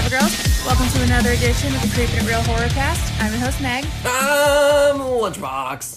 Cyber Girls. Welcome to another edition of the Creeping It Real Horrorcast. I'm your host, Meg. I'm Lunchbox.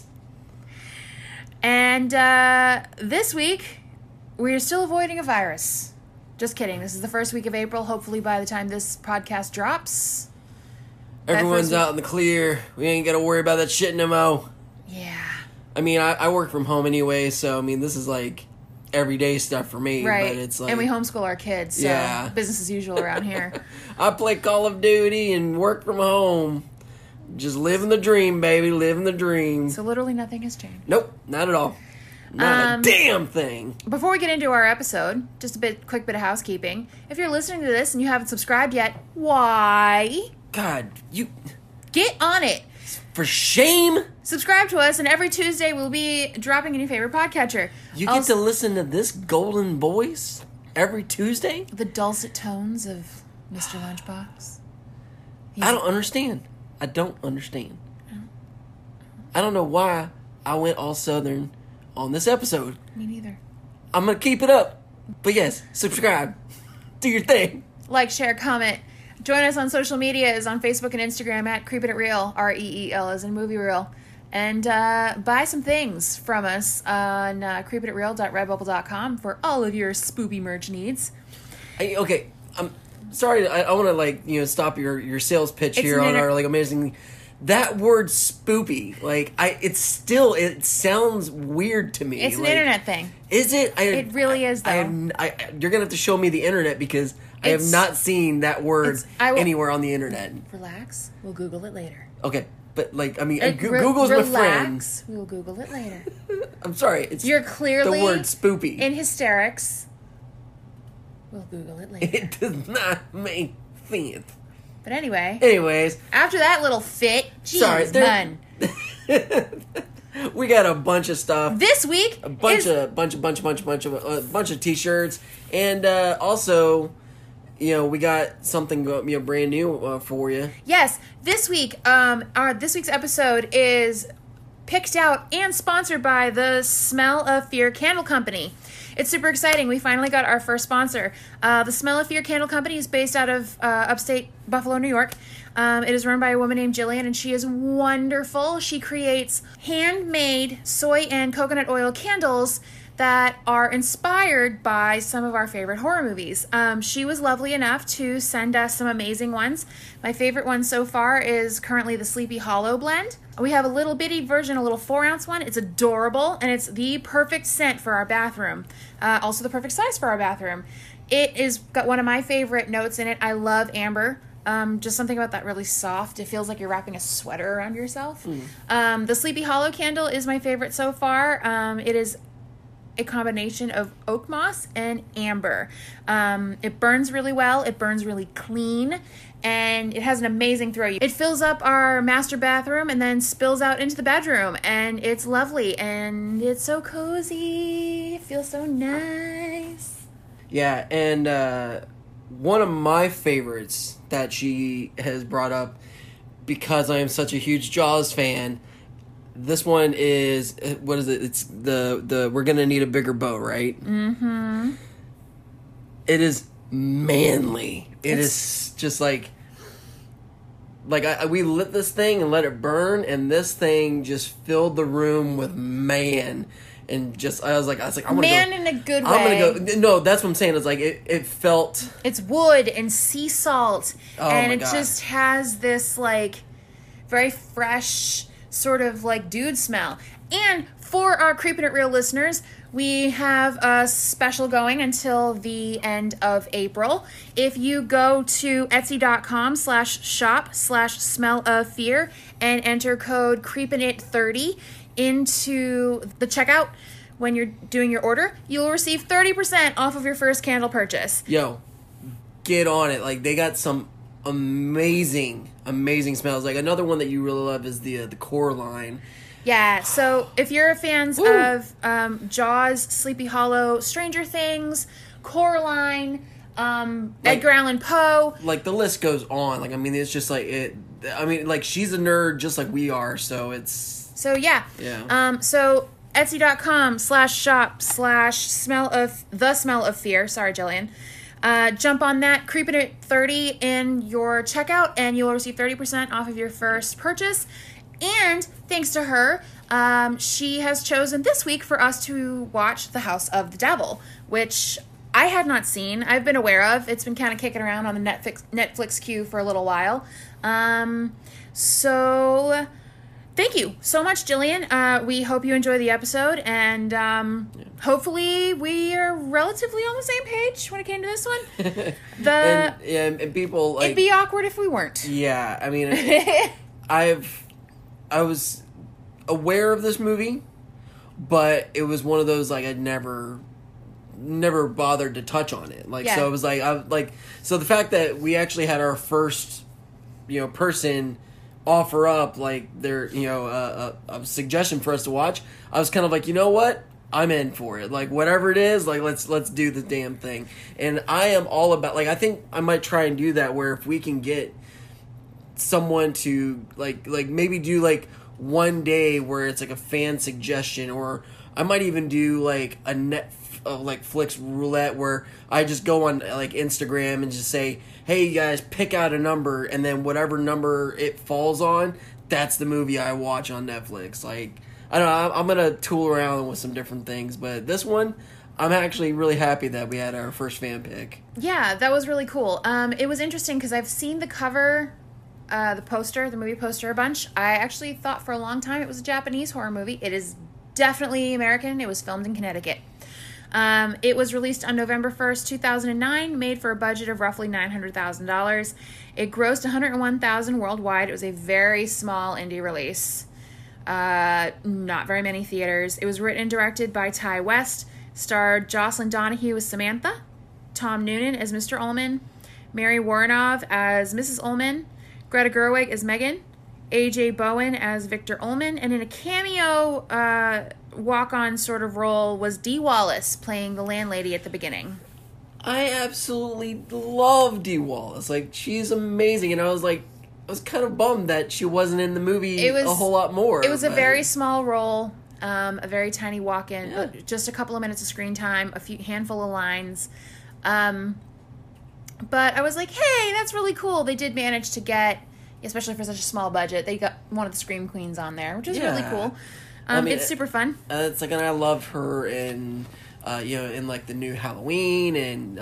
And this week, we're still avoiding a virus. Just kidding. This is the first week of April. Hopefully by the time this podcast drops, Everyone's out in the clear. We ain't got to worry about that shit no more. yeah. I mean, I work from home anyway, so I mean, this is like everyday stuff for me. Right. But it's like, and we homeschool our kids, so Yeah. business as usual around here. I play Call of Duty and work from home. Just living the dream, baby. Living the dream. So literally nothing has changed. Nope, not at all. Not a damn thing. Before we get into our episode, just a quick bit of housekeeping. If you're listening to this and you haven't subscribed yet, why? God, you... Get on it. For shame. Subscribe to us, and every Tuesday we'll be dropping in your favorite podcatcher. You get to listen to this golden voice every Tuesday? The dulcet tones of Mr. Lunchbox. I don't understand. I don't understand. I don't know why I went all Southern on this episode. Me neither. I'm going to keep it up. But yes, subscribe. Do your thing. Like, share, comment. Join us on social media is on Facebook and Instagram at Creepin' It Real, REEL as in movie reel. And buy some things from us on creepinitreal.redbubble.com for all of your spoopy merch needs. Okay, I'm sorry. I want to stop your sales pitch here on our amazing. That word spoopy, it sounds weird to me. It's an internet thing. Is it? It really is, though. You're gonna have to show me the internet because I have not seen that word anywhere on the internet. Relax. We'll Google it later. Okay, but Google's my friend. Relax. We will Google it later. I'm sorry. You're clearly the word spoopy. in hysterics. We'll Google it later. It does not make sense. But anyway. Anyways. After that little fit, geez, sorry, man. We got a bunch of stuff. This week, a bunch of t-shirts, and also, we got something brand new for you. Yes, this week, this week's episode is picked out and sponsored by the Smell of Fear Candle Company. It's super exciting. We finally got our first sponsor. The Smell of Fear Candle Company is based out of upstate Buffalo, New York. It is run by a woman named Jillian, and she is wonderful. She creates handmade soy and coconut oil candles that are inspired by some of our favorite horror movies. She was lovely enough to send us some amazing ones. My favorite one so far is currently the Sleepy Hollow blend. We have a little bitty version, a little 4-ounce one. It's adorable, and it's the perfect scent for our bathroom. Also the perfect size for our bathroom. It is got one of my favorite notes in it. I love amber. Just something about that really soft. It feels like you're wrapping a sweater around yourself. The Sleepy Hollow candle is my favorite so far. It is a combination of oak moss and amber. It burns really well. It burns really clean. And it has an amazing throw. It fills up our master bathroom and then spills out into the bedroom. And it's lovely. And it's so cozy. It feels so nice. Yeah, and one of my favorites that she has brought up, because I am such a huge Jaws fan, this one is, what is it? It's the We're Gonna Need a Bigger Boat, right? Mm-hmm. It is manly. It's just we lit this thing and let it burn, and this thing just filled the room with man. And I was like, I want to man in a good way. I'm gonna go. No, that's what I'm saying. It's like it felt. It's wood and sea salt, and it God. just has this very fresh sort of dude smell. And for our Creepin' It Real listeners, we have a special going until the end of April. If you go to etsy.com/shop/smell-of-fear and enter code CreepinIt30 into the checkout when you're doing your order, you'll receive 30% off of your first candle purchase. Yo, get on it. They got some amazing smells. Another one that you really love is the Coraline. Yeah, so if you're fans of Jaws, Sleepy Hollow, Stranger Things, Coraline, Edgar Allan Poe. The list goes on. It's just she's a nerd just like we are, so it's... So, yeah. Yeah. So, Etsy.com/shop/smell of fear. Sorry, Jillian. Jump on that, Creeping at 30 in your checkout, and you'll receive 30% off of your first purchase. And thanks to her, she has chosen this week for us to watch The House of the Devil, which I had not seen. I've been aware of. It's been kind of kicking around on the Netflix queue for a little while. So thank you so much, Jillian. We hope you enjoy the episode, and hopefully we are relatively on the same page when it came to this one. And people, like, it'd be awkward if we weren't. Yeah, I mean, I was aware of this movie, but it was one of those, like, I'd never bothered to touch on it. Like, so it was like, so the fact that we actually had our first, person offer up, like, their, a suggestion for us to watch, I was kind of like, you know what? I'm in for it. Like, whatever it is, like, let's do the damn thing. And I am all about, like, I think I might try and do that, where if we can get someone to, like maybe do, like, one day where it's, like, a fan suggestion, or I might even do, like, a Netflix roulette where I just go on, like, Instagram and just say, hey, you guys, pick out a number, and then whatever number it falls on, that's the movie I watch on Netflix. Like, I don't know, I'm gonna tool around with some different things, but this one, I'm actually really happy that we had our first fan pick. Yeah, that was really cool. It was interesting because I've seen the cover, the movie poster a bunch. I actually thought for a long time it was a Japanese horror movie. It is definitely American. It was filmed in Connecticut. It was released on November 1st, 2009, made for a budget of roughly $900,000. It grossed $101,000 worldwide. It was a very small indie release. Not very many theaters. It was written and directed by Ty West, starred Jocelyn Donahue as Samantha, Tom Noonan as Mr. Ullman, Mary Woronov as Mrs. Ullman, Greta Gerwig as Megan, A.J. Bowen as Victor Ullman, and in a cameo walk-on sort of role was Dee Wallace playing the landlady at the beginning. I absolutely love Dee Wallace. Like, she's amazing, and I was kind of bummed that she wasn't in the movie a whole lot more. It was a very small role, a very tiny walk-in, just a couple of minutes of screen time, handful of lines. But I was like, hey, that's really cool. They did manage to get, especially for such a small budget, they got one of the Scream Queens on there, which is really cool. I mean, it's super fun. It's like, and I love her in, in, like, the new Halloween and,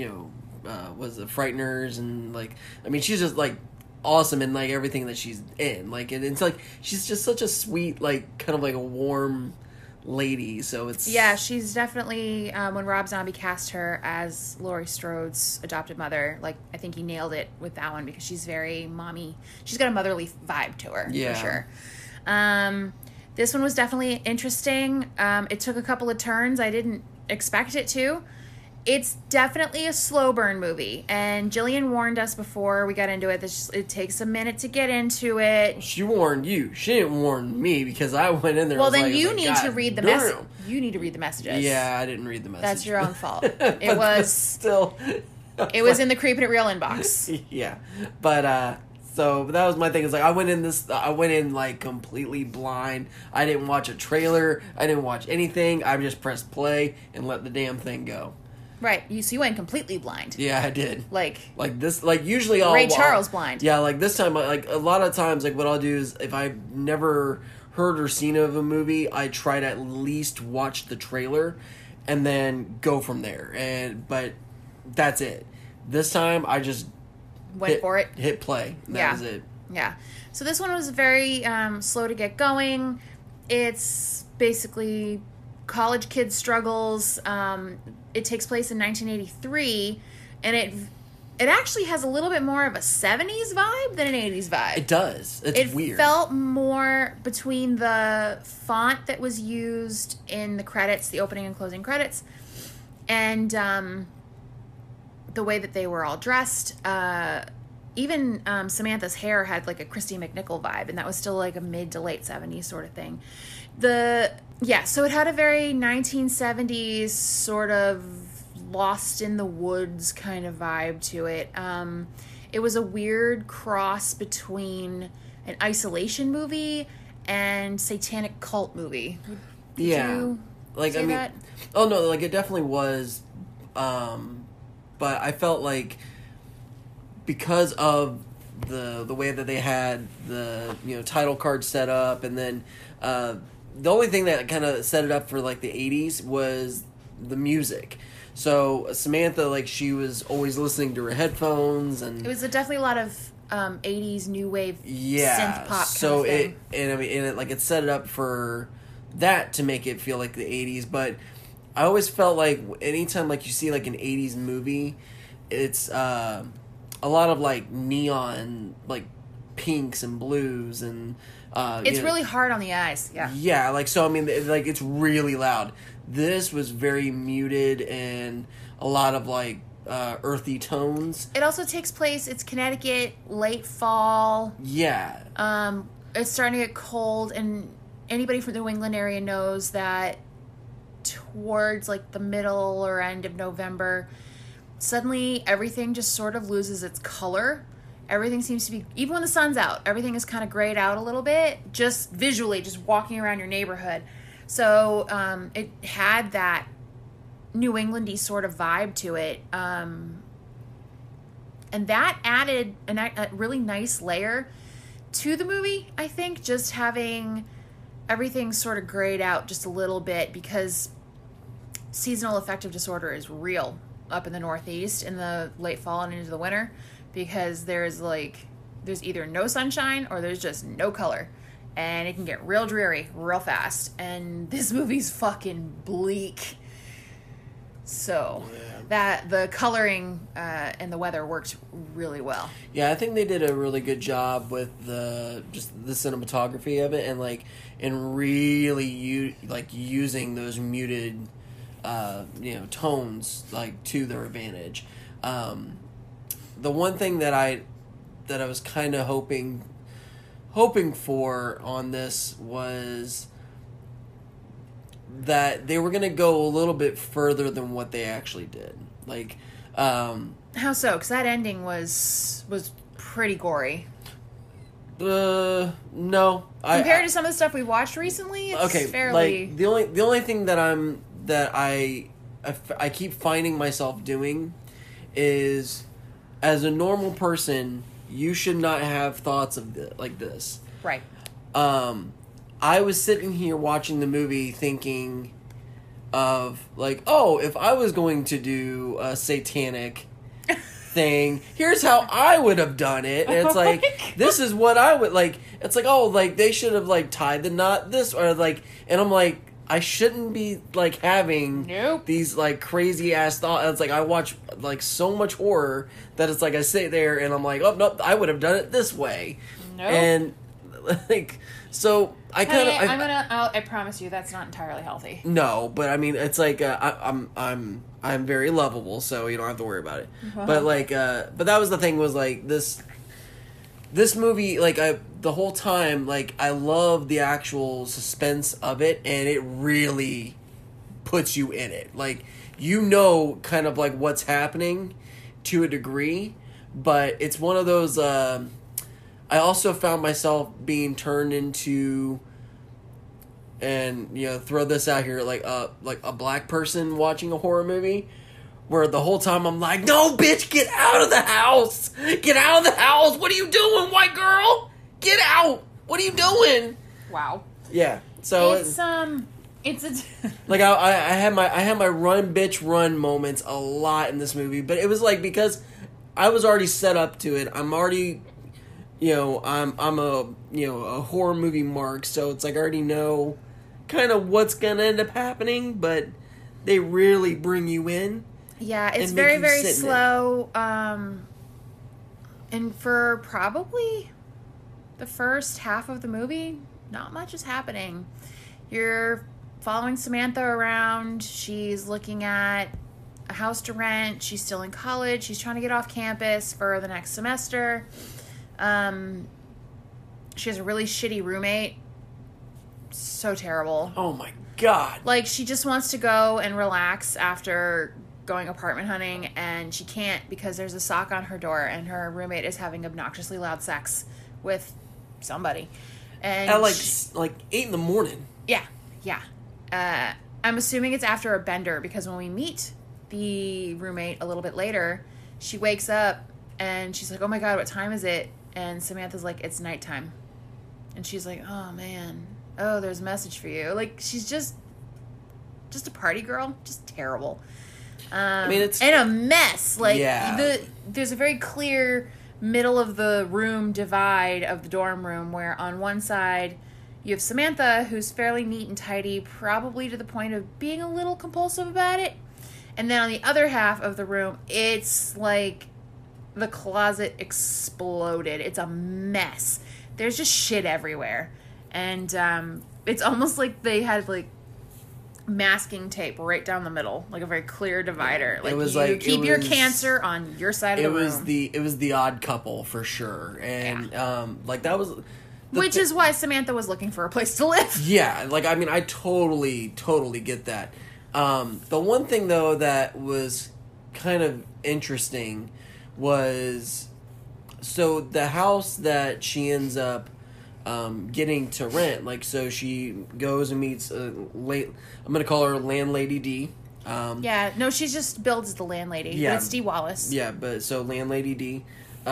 was the Frighteners, and, like, I mean, she's just, like, awesome in, like, everything that she's in. Like, and it's like, she's just such a sweet, like, kind of like a warm lady, so it's... Yeah, she's definitely, when Rob Zombie cast her as Laurie Strode's adopted mother, like, I think he nailed it with that one, because she's very mommy. She's got a motherly vibe to her, for sure. This one was definitely interesting. It took a couple of turns. I didn't expect it to. It's definitely a slow burn movie, and Jillian warned us before we got into it that it takes a minute to get into it. She warned you. She didn't warn me, because I went in there. Well, then you need to read the message. You need to read the messages. Yeah, I didn't read the message. That's your own fault. It was still. It was in the Creeping It Real inbox. Yeah, but so that was my thing. Is like I went in like completely blind. I didn't watch a trailer. I didn't watch anything. I just pressed play and let the damn thing go. Right, so you went completely blind. Yeah, I did. Like this, like usually I'll... Ray Charles blind. Yeah, like this time, like a lot of times, like what I'll do is if I've never heard or seen of a movie, I try to at least watch the trailer and then go from there. But that's it. This time I just... Went for it. Hit play. That was it. Yeah. So this one was very slow to get going. It's basically college kid struggles. It takes place in 1983, and it actually has a little bit more of a 70s vibe than an 80s vibe. It does. It's weird. It felt more between the font that was used in the credits, the opening and closing credits, and the way that they were all dressed. Even Samantha's hair had like a Christy McNichol vibe, and that was still like a mid to late 70s sort of thing. So it had a very 1970s sort of lost in the woods kind of vibe to it. It was a weird cross between an isolation movie and satanic cult movie. Did you say that? Oh no, like it definitely was but I felt like because of the way that they had the title card set up, and then the only thing that kind of set it up for like the 80s was the music. So Samantha, like, she was always listening to her headphones, and it was definitely a lot of 80s new wave synth pop so kind of thing. it set it up for that to make it feel like the 80s. But I always felt like anytime like you see like an 80s movie, it's a lot of like neon, like pinks and blues, and it's really hard on the eyes. Yeah, like, so I mean, like, it's really loud. This was very muted and a lot of like earthy tones. It also takes place, it's Connecticut, late fall. Yeah. It's starting to get cold, and anybody from the New England area knows that towards like the middle or end of November, suddenly everything just sort of loses its color. Everything seems to be, even when the sun's out, everything is kind of grayed out a little bit, just visually, just walking around your neighborhood. So it had that New Englandy sort of vibe to it. And that added a really nice layer to the movie, I think, just having everything sort of grayed out just a little bit, because seasonal affective disorder is real up in the Northeast in the late fall and into the winter, because there's either no sunshine or there's just no color, and it can get real dreary real fast, and this movie's fucking bleak. So that the coloring and the weather worked really well. Yeah, I think they did a really good job with the cinematography of it, and really using those muted tones like to their advantage. The one thing that I was kind of hoping for on this was that they were going to go a little bit further than what they actually did. Like, how so? Because that ending was pretty gory. No, compared to some of the stuff we watched recently, it's fairly. Like, the only thing that I keep finding myself doing is, as a normal person, you should not have thoughts of like this. Right. I was sitting here watching the movie thinking of, like, oh, if I was going to do a satanic thing, here's how I would have done it. And it's like, this is what I would, like, it's like, oh, like, they should have, like, tied the knot this, or, like, and I'm like, I shouldn't be, like, having these, like, crazy-ass thoughts. It's like, I watch, like, so much horror that it's like, I sit there and I'm like, oh, no, I would have done it this way. And, like, so I kind of... I promise you that's not entirely healthy. No, but I mean, it's like, I'm very lovable, so you don't have to worry about it. Wow. But, like, but that was the thing, was, like, this movie, like, the whole time, like, I love the actual suspense of it, and it really puts you in it. Like, kind of, like, what's happening to a degree, but it's one of those, I also found myself being turned into, and, throw this out here, like a black person watching a horror movie, where the whole time I'm like, no, bitch, get out of the house! Get out of the house! What are you doing, white girl? Get out! What are you doing? Wow. Yeah. So it's like I had my run bitch run moments a lot in this movie, but it was like, because I was already set up to it. I'm already, I'm a horror movie mark, so it's like I already know kind of what's gonna end up happening, but they really bring you in. Yeah, it's very, very slow. And for probably the first half of the movie, not much is happening. You're following Samantha around. She's looking at a house to rent. She's still in college. She's trying to get off campus for the next semester. She has a really shitty roommate. So terrible. Oh my God. Like, she just wants to go and relax after going apartment hunting, and she can't because there's a sock on her door and her roommate is having obnoxiously loud sex with somebody. And at like 8 a.m. Yeah. I'm assuming it's after a bender, because when we meet the roommate a little bit later. She wakes up and she's like, oh my God, what time is it? And Samantha's like, it's nighttime. And she's like, oh man, oh, there's a message for you. Like, she's just a party girl, just terrible. I mean, it's and a mess. Like, there's a very clear middle of the room divide of the dorm room where on one side you have Samantha, who's fairly neat and tidy, probably to the point of being a little compulsive about it. And then on the other half of the room, it's like the closet exploded. It's a mess. There's just shit everywhere. And it's almost like they had, like, masking tape right down the middle, like a very clear divider. Like, keep your cancer on your side of the room. It was the odd couple for sure, and like that was, which is why Samantha was looking for a place to live. Yeah, like I mean, I totally get that. The one thing though that was kind of interesting was, so the house that she ends up getting to rent, like, so she goes and meets I'm gonna call her Landlady D. She just builds the landlady. Yeah, but it's Dee Wallace. Yeah, but so Landlady D,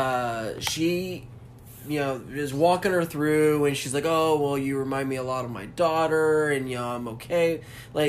she, is walking her through, and she's like, "Oh, well, you remind me a lot of my daughter, and I'm okay.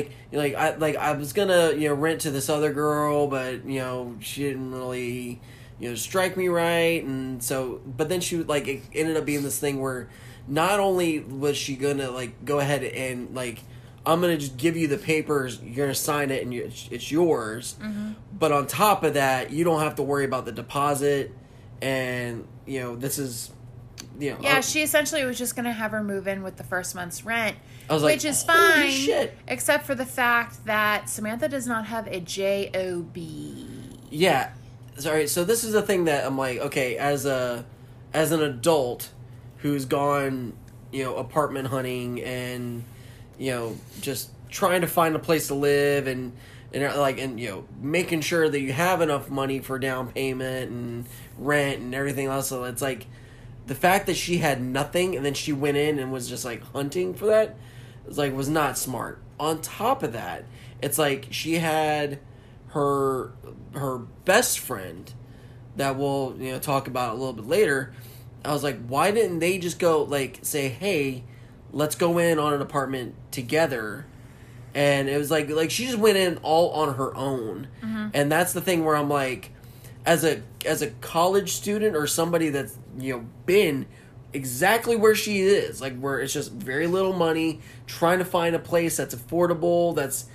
I was gonna rent to this other girl, but she didn't really strike me right, and so, but then she it ended up being this thing where." Not only was she gonna go ahead and I'm gonna just give you the papers, you're gonna sign it, and it's yours. Mm-hmm. But on top of that, you don't have to worry about the deposit, and this is, Yeah, she essentially was just gonna have her move in with the first month's rent, which is fine, except for the fact that Samantha does not have a job. Yeah, sorry. So this is the thing that I'm like, okay, as an adult who's gone, apartment hunting and, just trying to find a place to live and making sure that you have enough money for down payment and rent and everything else. So it's like the fact that she had nothing and then she went in and was just hunting for that was not smart. On top of that, it's like she had her best friend that we'll talk about a little bit later. I was like, why didn't they just go say, hey, let's go in on an apartment together? And it was like she just went in all on her own. Mm-hmm. And that's the thing where I'm like, as a college student or somebody that's been exactly where she is, where it's just very little money, trying to find a place that's affordable,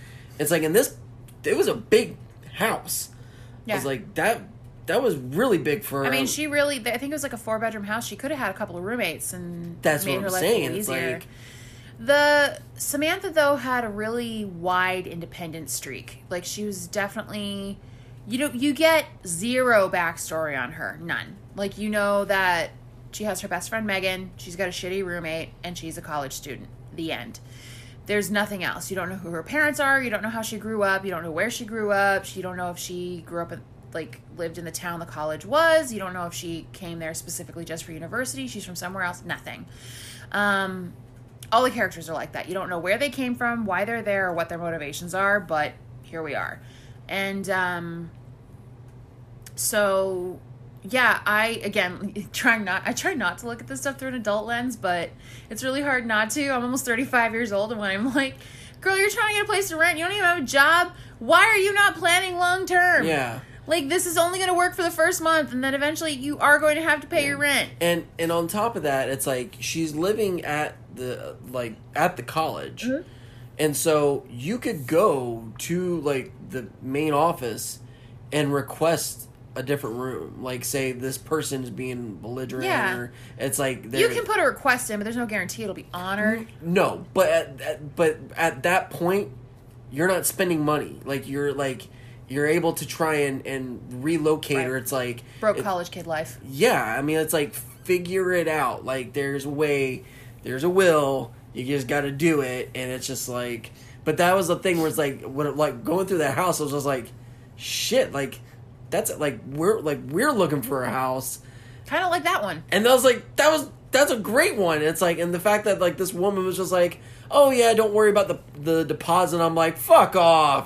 it was a big house. Yeah. I was like, that was really big for her. I mean, she really, I think it was like a 4-bedroom house. She could have had a couple of roommates and that's made what her I'm life saying. a little easier. The Samantha, though, had a really wide independent streak. She was definitely, you get zero backstory on her. None. That she has her best friend Megan, she's got a shitty roommate, and she's a college student. The end. There's nothing else. You don't know who her parents are. You don't know how she grew up. You don't know where she grew up. You don't know if she grew up lived in the town the college was. You don't know if she came there specifically just for university. She's from somewhere else. Nothing. All the characters are like that. You don't know where they came from, why they're there, or what their motivations are, but here we are. And so yeah, I try not to look at this stuff through an adult lens, but it's really hard not to. I'm almost 35 years old, and when I'm like, girl, you're trying to get a place to rent, you don't even have a job, why are you not planning long term? Yeah. This is only going to work for the first month, and then eventually you are going to have to pay your rent. And on top of that, it's she's living at the college. Mm-hmm. And so you could go to the main office and request a different room. Say this person is being belligerent. Yeah. Or it's you can put a request in, but there's no guarantee it'll be honored. No, but at that point, you're not spending money. You're able to try and relocate her. It's broke college kid life. Yeah, I mean, it's figure it out. There's a way, there's a will. You just got to do it, and it's just But that was the thing where it's when going through that house, I was just shit. That's we're looking for a house, kind of like that one. And I was that's a great one. And it's and the fact that this woman was just oh yeah, don't worry about the deposit. I'm fuck off.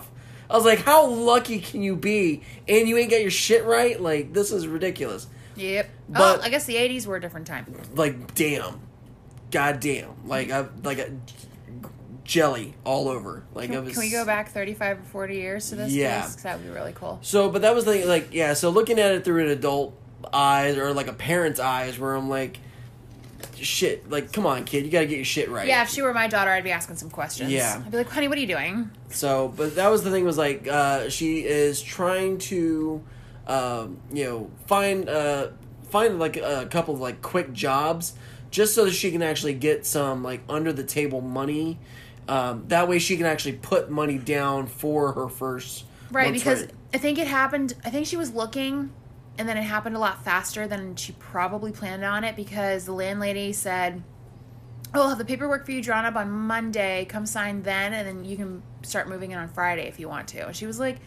I was like, how lucky can you be? And you ain't got your shit right? Like, this is ridiculous. Yep. But, I guess the 80s were a different time. Like, damn. God damn. Like, a jelly all over. Like, Can we go back 35 or 40 years to this? Yeah. Because that would be really cool. So, but that was the thing, like, yeah, so looking at it through an adult eyes or like a parent's eyes where I'm like, shit, like, come on, kid, you gotta get your shit right. Yeah, if she were my daughter, I'd be asking some questions. Yeah. I'd be like, honey, what are you doing? So, but that was the thing, was like, she is trying to, find like a couple of like quick jobs just so that she can actually get some like under the table money. That way she can actually put money down for her first Right, because rent. I think she was looking, and then it happened a lot faster than she probably planned on it, because the landlady said, oh, I'll have the paperwork for you drawn up on Monday, come sign then, and then you can start moving in on Friday if you want to. And she was like,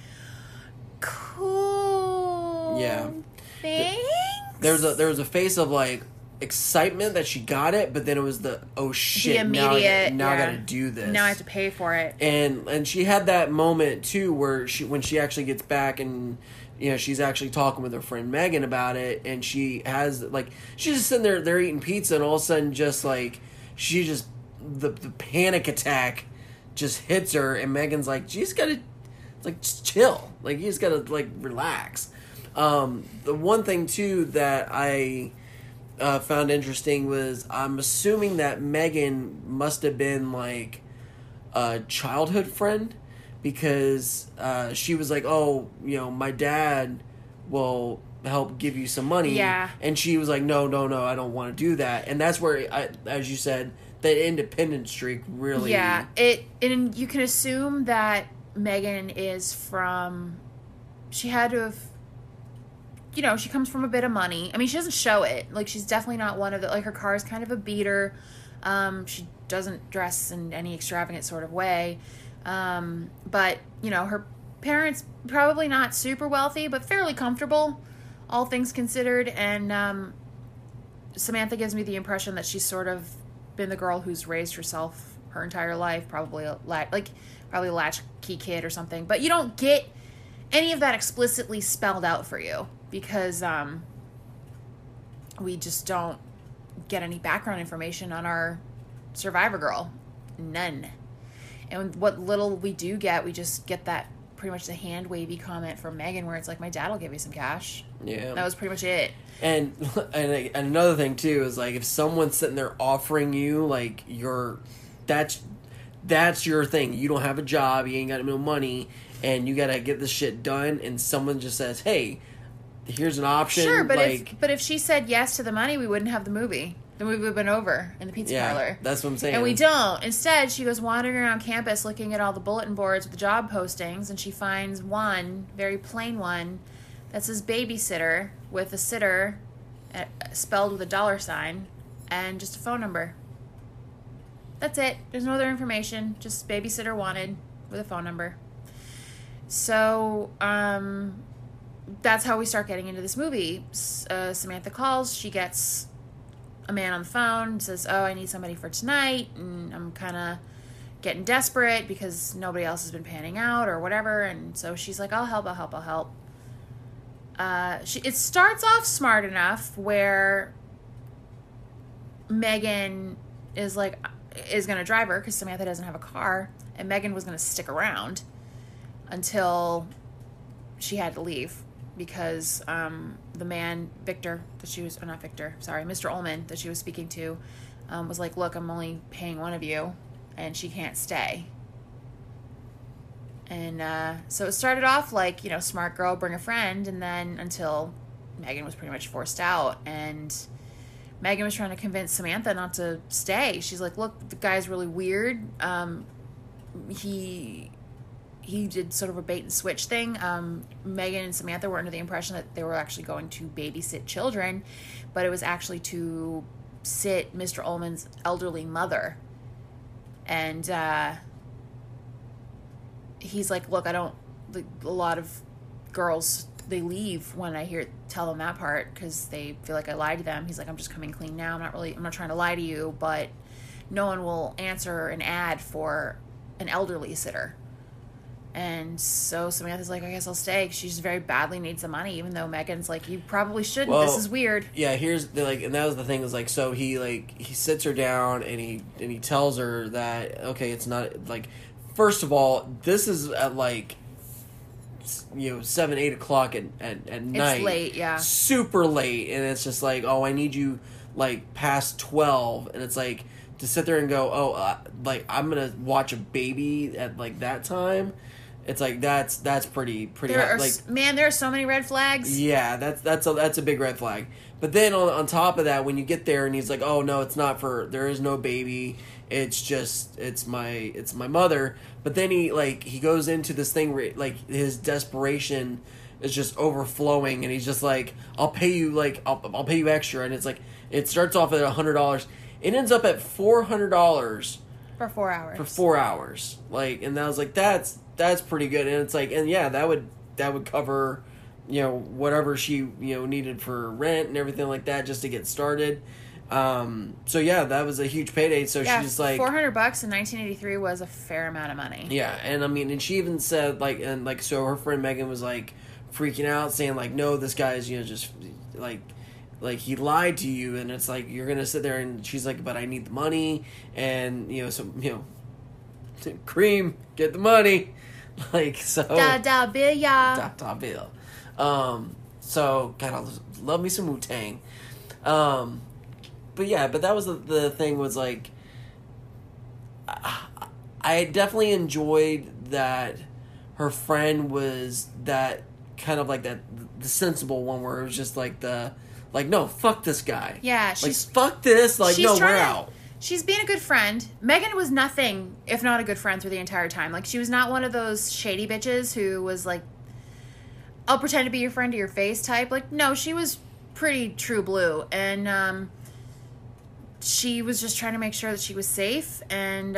cool. Yeah. Thanks. There was a face of like excitement that she got it, but then it was the shit, the immediate, now I gotta do this. Now I have to pay for it. And she had that moment too where when she actually gets back and she's actually talking with her friend Megan about it, and she has like, she's just sitting there, they're eating pizza, and all of a sudden just like she just the panic attack just hits her, and Megan's like, you just gotta like just chill, like you just gotta like relax. The one thing too that I found interesting was, I'm assuming that Megan must have been like a childhood friend, because she was like, oh, my dad will help give you some money. Yeah. And she was like, no, I don't want to do that. And that's where, as you said, that independent streak really... Yeah, and you can assume that Megan is from... She had to have... she comes from a bit of money. I mean, she doesn't show it. Like, she's definitely not one of the... Like, her car is kind of a beater. She doesn't dress in any extravagant sort of way. But, her parents probably not super wealthy, but fairly comfortable, all things considered. And Samantha gives me the impression that she's sort of been the girl who's raised herself her entire life, probably a latchkey kid or something. But you don't get any of that explicitly spelled out for you, because we just don't get any background information on our survivor girl. None. And what little we do get, we just get that pretty much the hand wavy comment from Megan where it's like, my dad will give you some cash. Yeah. That was pretty much it. And another thing too is like, if someone's sitting there offering you like that's your thing. You don't have a job, you ain't got no money, and you gotta get this shit done, and someone just says, hey, here's an option. Sure, but if she said yes to the money, we wouldn't have the movie. The movie would have been over in the pizza parlor. That's what I'm saying. And we don't. Instead, she goes wandering around campus looking at all the bulletin boards with the job postings, and she finds one, very plain one, that says babysitter, with a sitter spelled with a $, and just a phone number. That's it. There's no other information. Just babysitter wanted with a phone number. So, that's how we start getting into this movie. Samantha calls. She gets a man on the phone, says, oh, I need somebody for tonight, and I'm kind of getting desperate because nobody else has been panning out or whatever, and so she's like, I'll help. It starts off smart enough where Megan is going to drive her because Samantha doesn't have a car, and Megan was going to stick around until she had to leave, because the man, Mr. Ullman, that she was speaking to, was like, look, I'm only paying one of you, and she can't stay. And so it started off like, smart girl, bring a friend, and then until Megan was pretty much forced out, and Megan was trying to convince Samantha not to stay. She's like, look, the guy's really weird. He did sort of a bait and switch thing. Megan and Samantha were under the impression that they were actually going to babysit children, but it was actually to sit Mr. Ullman's elderly mother. And he's like, look, a lot of girls, they leave when I tell them that part because they feel like I lied to them. He's like, I'm just coming clean now. I'm not trying to lie to you, but no one will answer an ad for an elderly sitter. And so Samantha's like, I guess I'll stay. She just very badly needs the money, even though Megan's like, you probably shouldn't. This is weird. Yeah, and that was the thing, is like, so he sits her down and he tells her that, okay, it's not like, first of all, this is at like, 7, 8 o'clock at night. It's late, yeah. Super late. And it's just like, oh, I need you like past 12. And it's like, to sit there and go, like, I'm gonna watch a baby at like that time. It's like, that's pretty hard. Like, man, there are so many red flags. Yeah, that's a big red flag. But then on top of that, when you get there and he's like, oh no, it's not there is no baby. It's my mother. But then he goes into this thing where, like, his desperation is just overflowing, and he's just like, I'll pay you extra. And it's like, it starts off at $100. It ends up at $400 for 4 hours. For 4 hours. Like, and I was like, that's pretty good. And it's like, and yeah, that would cover, whatever she, needed for rent and everything like that, just to get started. So yeah, that was a huge payday. So yeah, she's like, $400 in 1983 was a fair amount of money. Yeah. And I mean, and she even said so her friend Megan was like freaking out, saying like, no, this guy is, just like he lied to you. And it's like, you're going to sit there, and she's like, but I need the money. And, Cream, get the money. Like, so. Da bill, ya. Da bill. So, God, I love me some Wu-Tang. But yeah, but that was the thing, was like, I definitely enjoyed that her friend was that kind of like that, the sensible one, where it was just like no, fuck this guy. Yeah, fuck this. Like, no, we're out. She's being a good friend. Megan was nothing if not a good friend through the entire time. Like, she was not one of those shady bitches who was like, I'll pretend to be your friend to your face type. Like, no, she was pretty true blue. And she was just trying to make sure that she was safe. And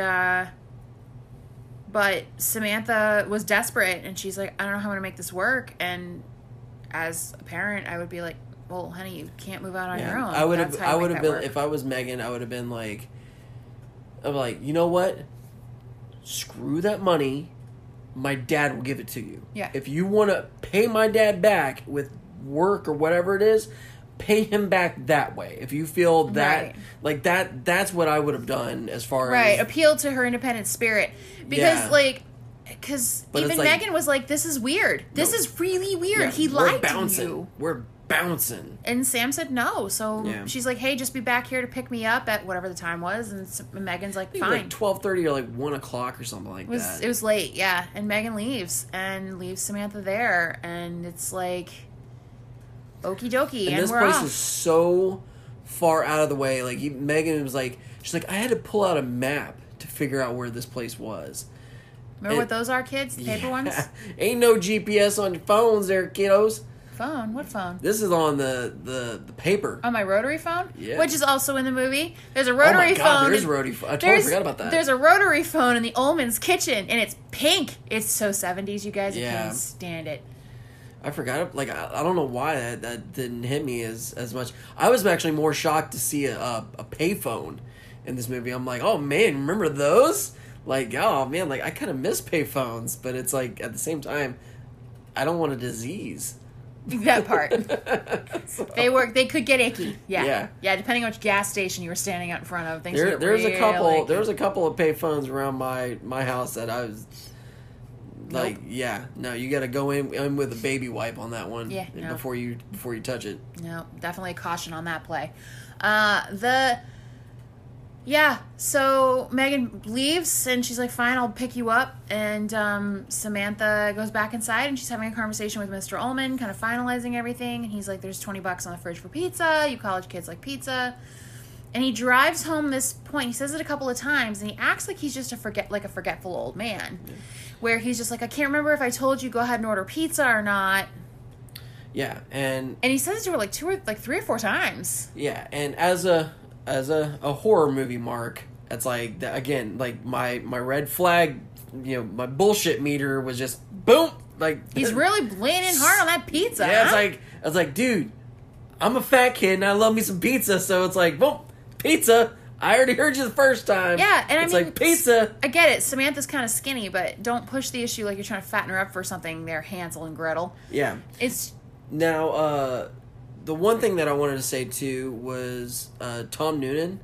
but Samantha was desperate, and she's like, I don't know how I'm going to make this work. And as a parent, I would be like, well, honey, you can't move out on your own. I would have been work. If I was Megan, I would have been like, you know what? Screw that money. My dad will give it to you. Yeah. If you want to pay my dad back with work or whatever it is, pay him back that way. If you feel that, like that's what I would have done as far as... Appeal to her independent spirit. Because, because even Megan was like, this is weird. This is really weird. Yeah, he lied to you. We're bouncing. And Sam said no. So she's like, hey, just be back here to pick me up at whatever the time was. And Megan's like, fine. Like 12:30 or like 1 o'clock or something like that. It was late, yeah. And Megan leaves Samantha there. And it's like, okie dokie. And this we're place off. is so far out of the way. Like, Megan was like, she's like, I had to pull out a map to figure out where this place was. Remember what those are, kids? The paper ones? Ain't no GPS on your phones there, kiddos. Phone? What phone? This is on the paper. On my rotary phone? Yeah. Which is also in the movie. There's a rotary phone. There is a rotary phone. I totally forgot about that. There's a rotary phone in the Ullman's kitchen, and it's pink. It's so 70s, you guys. You can't stand it. I forgot. Like, I don't know why that didn't hit me as much. I was actually more shocked to see a payphone in this movie. I'm like, oh man, remember those? Like, oh man, like I kind of miss payphones, but it's like at the same time, I don't want a disease. That part. So. They could get icky. Yeah. Depending on which gas station you were standing out in front of. There's a couple of payphones around my house that I was like, nope. You got to go in with a baby wipe on that one. Yeah, no. before you touch it. No, definitely a caution on that play. So Megan leaves, and she's like, fine, I'll pick you up. And Samantha goes back inside, and she's having a conversation with Mr. Ullman, kind of finalizing everything. And he's like, there's $20 on the fridge for pizza. You college kids like pizza. And he drives home this point. He says it a couple of times, and he acts like he's just a forgetful old man. Yeah. Where he's just like, I can't remember if I told you go ahead and order pizza or not. Yeah, and he says it to her like 3 or 4 times. Yeah, and as a horror movie, Mark, it's like, again, like my red flag, my bullshit meter was just boom. Like, he's really leaning hard on that pizza. Yeah, huh? I was like, dude, I'm a fat kid and I love me some pizza, so it's like, boom, pizza. I already heard you the first time. Yeah, and it's I mean, like pizza. I get it. Samantha's kind of skinny, but don't push the issue like you're trying to fatten her up for something. They're Hansel and Gretel. Yeah. It's now the one thing that I wanted to say too was Tom Noonan.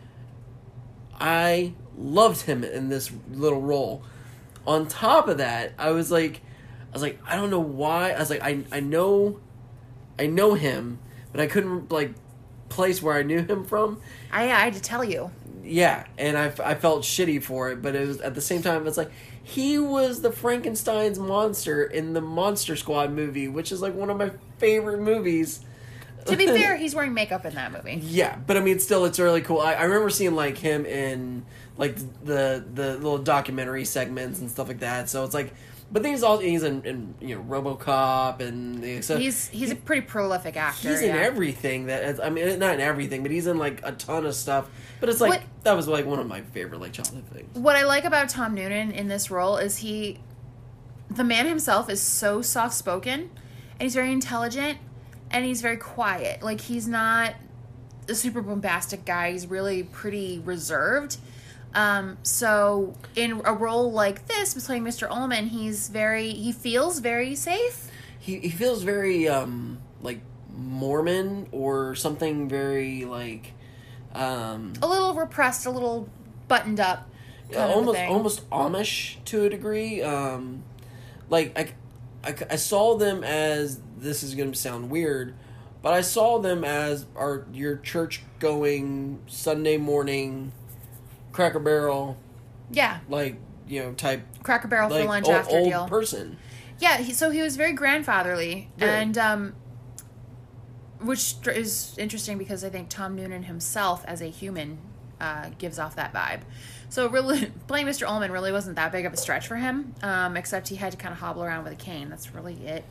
I loved him in this little role. On top of that, I was like, I don't know why. I was like, I know him, but I couldn't like place where I knew him from. I had to tell you. Yeah, and I felt shitty for it, but it was at the same time it's like he was the Frankenstein's monster in the Monster Squad movie, which is like one of my favorite movies. To be fair, he's wearing makeup in that movie. Yeah, but I mean, still, it's really cool. I remember seeing like him in like the little documentary segments and stuff like that. So it's like, but then he's in RoboCop and so he's a pretty prolific actor. He's in everything I mean, not in everything, but he's in like a ton of stuff. But it's like that was like one of my favorite like childhood things. What I like about Tom Noonan in this role is the man himself is so soft spoken, and he's very intelligent. And he's very quiet. Like, he's not a super bombastic guy. He's really pretty reserved. So, in a role like this, playing Mr. Ullman, he feels very safe. He feels very, like, Mormon or something very, like, a little repressed, a little buttoned up. Almost Amish to a degree. Like, I saw them as... This is going to sound weird, but I saw them as your church-going, Sunday morning, Cracker Barrel, yeah, like, type... Cracker Barrel like, for lunch after old deal. Person. Yeah, so he was very grandfatherly, and which is interesting because I think Tom Noonan himself, as a human, gives off that vibe. So really, playing Mr. Ullman really wasn't that big of a stretch for him, except he had to kind of hobble around with a cane. That's really it.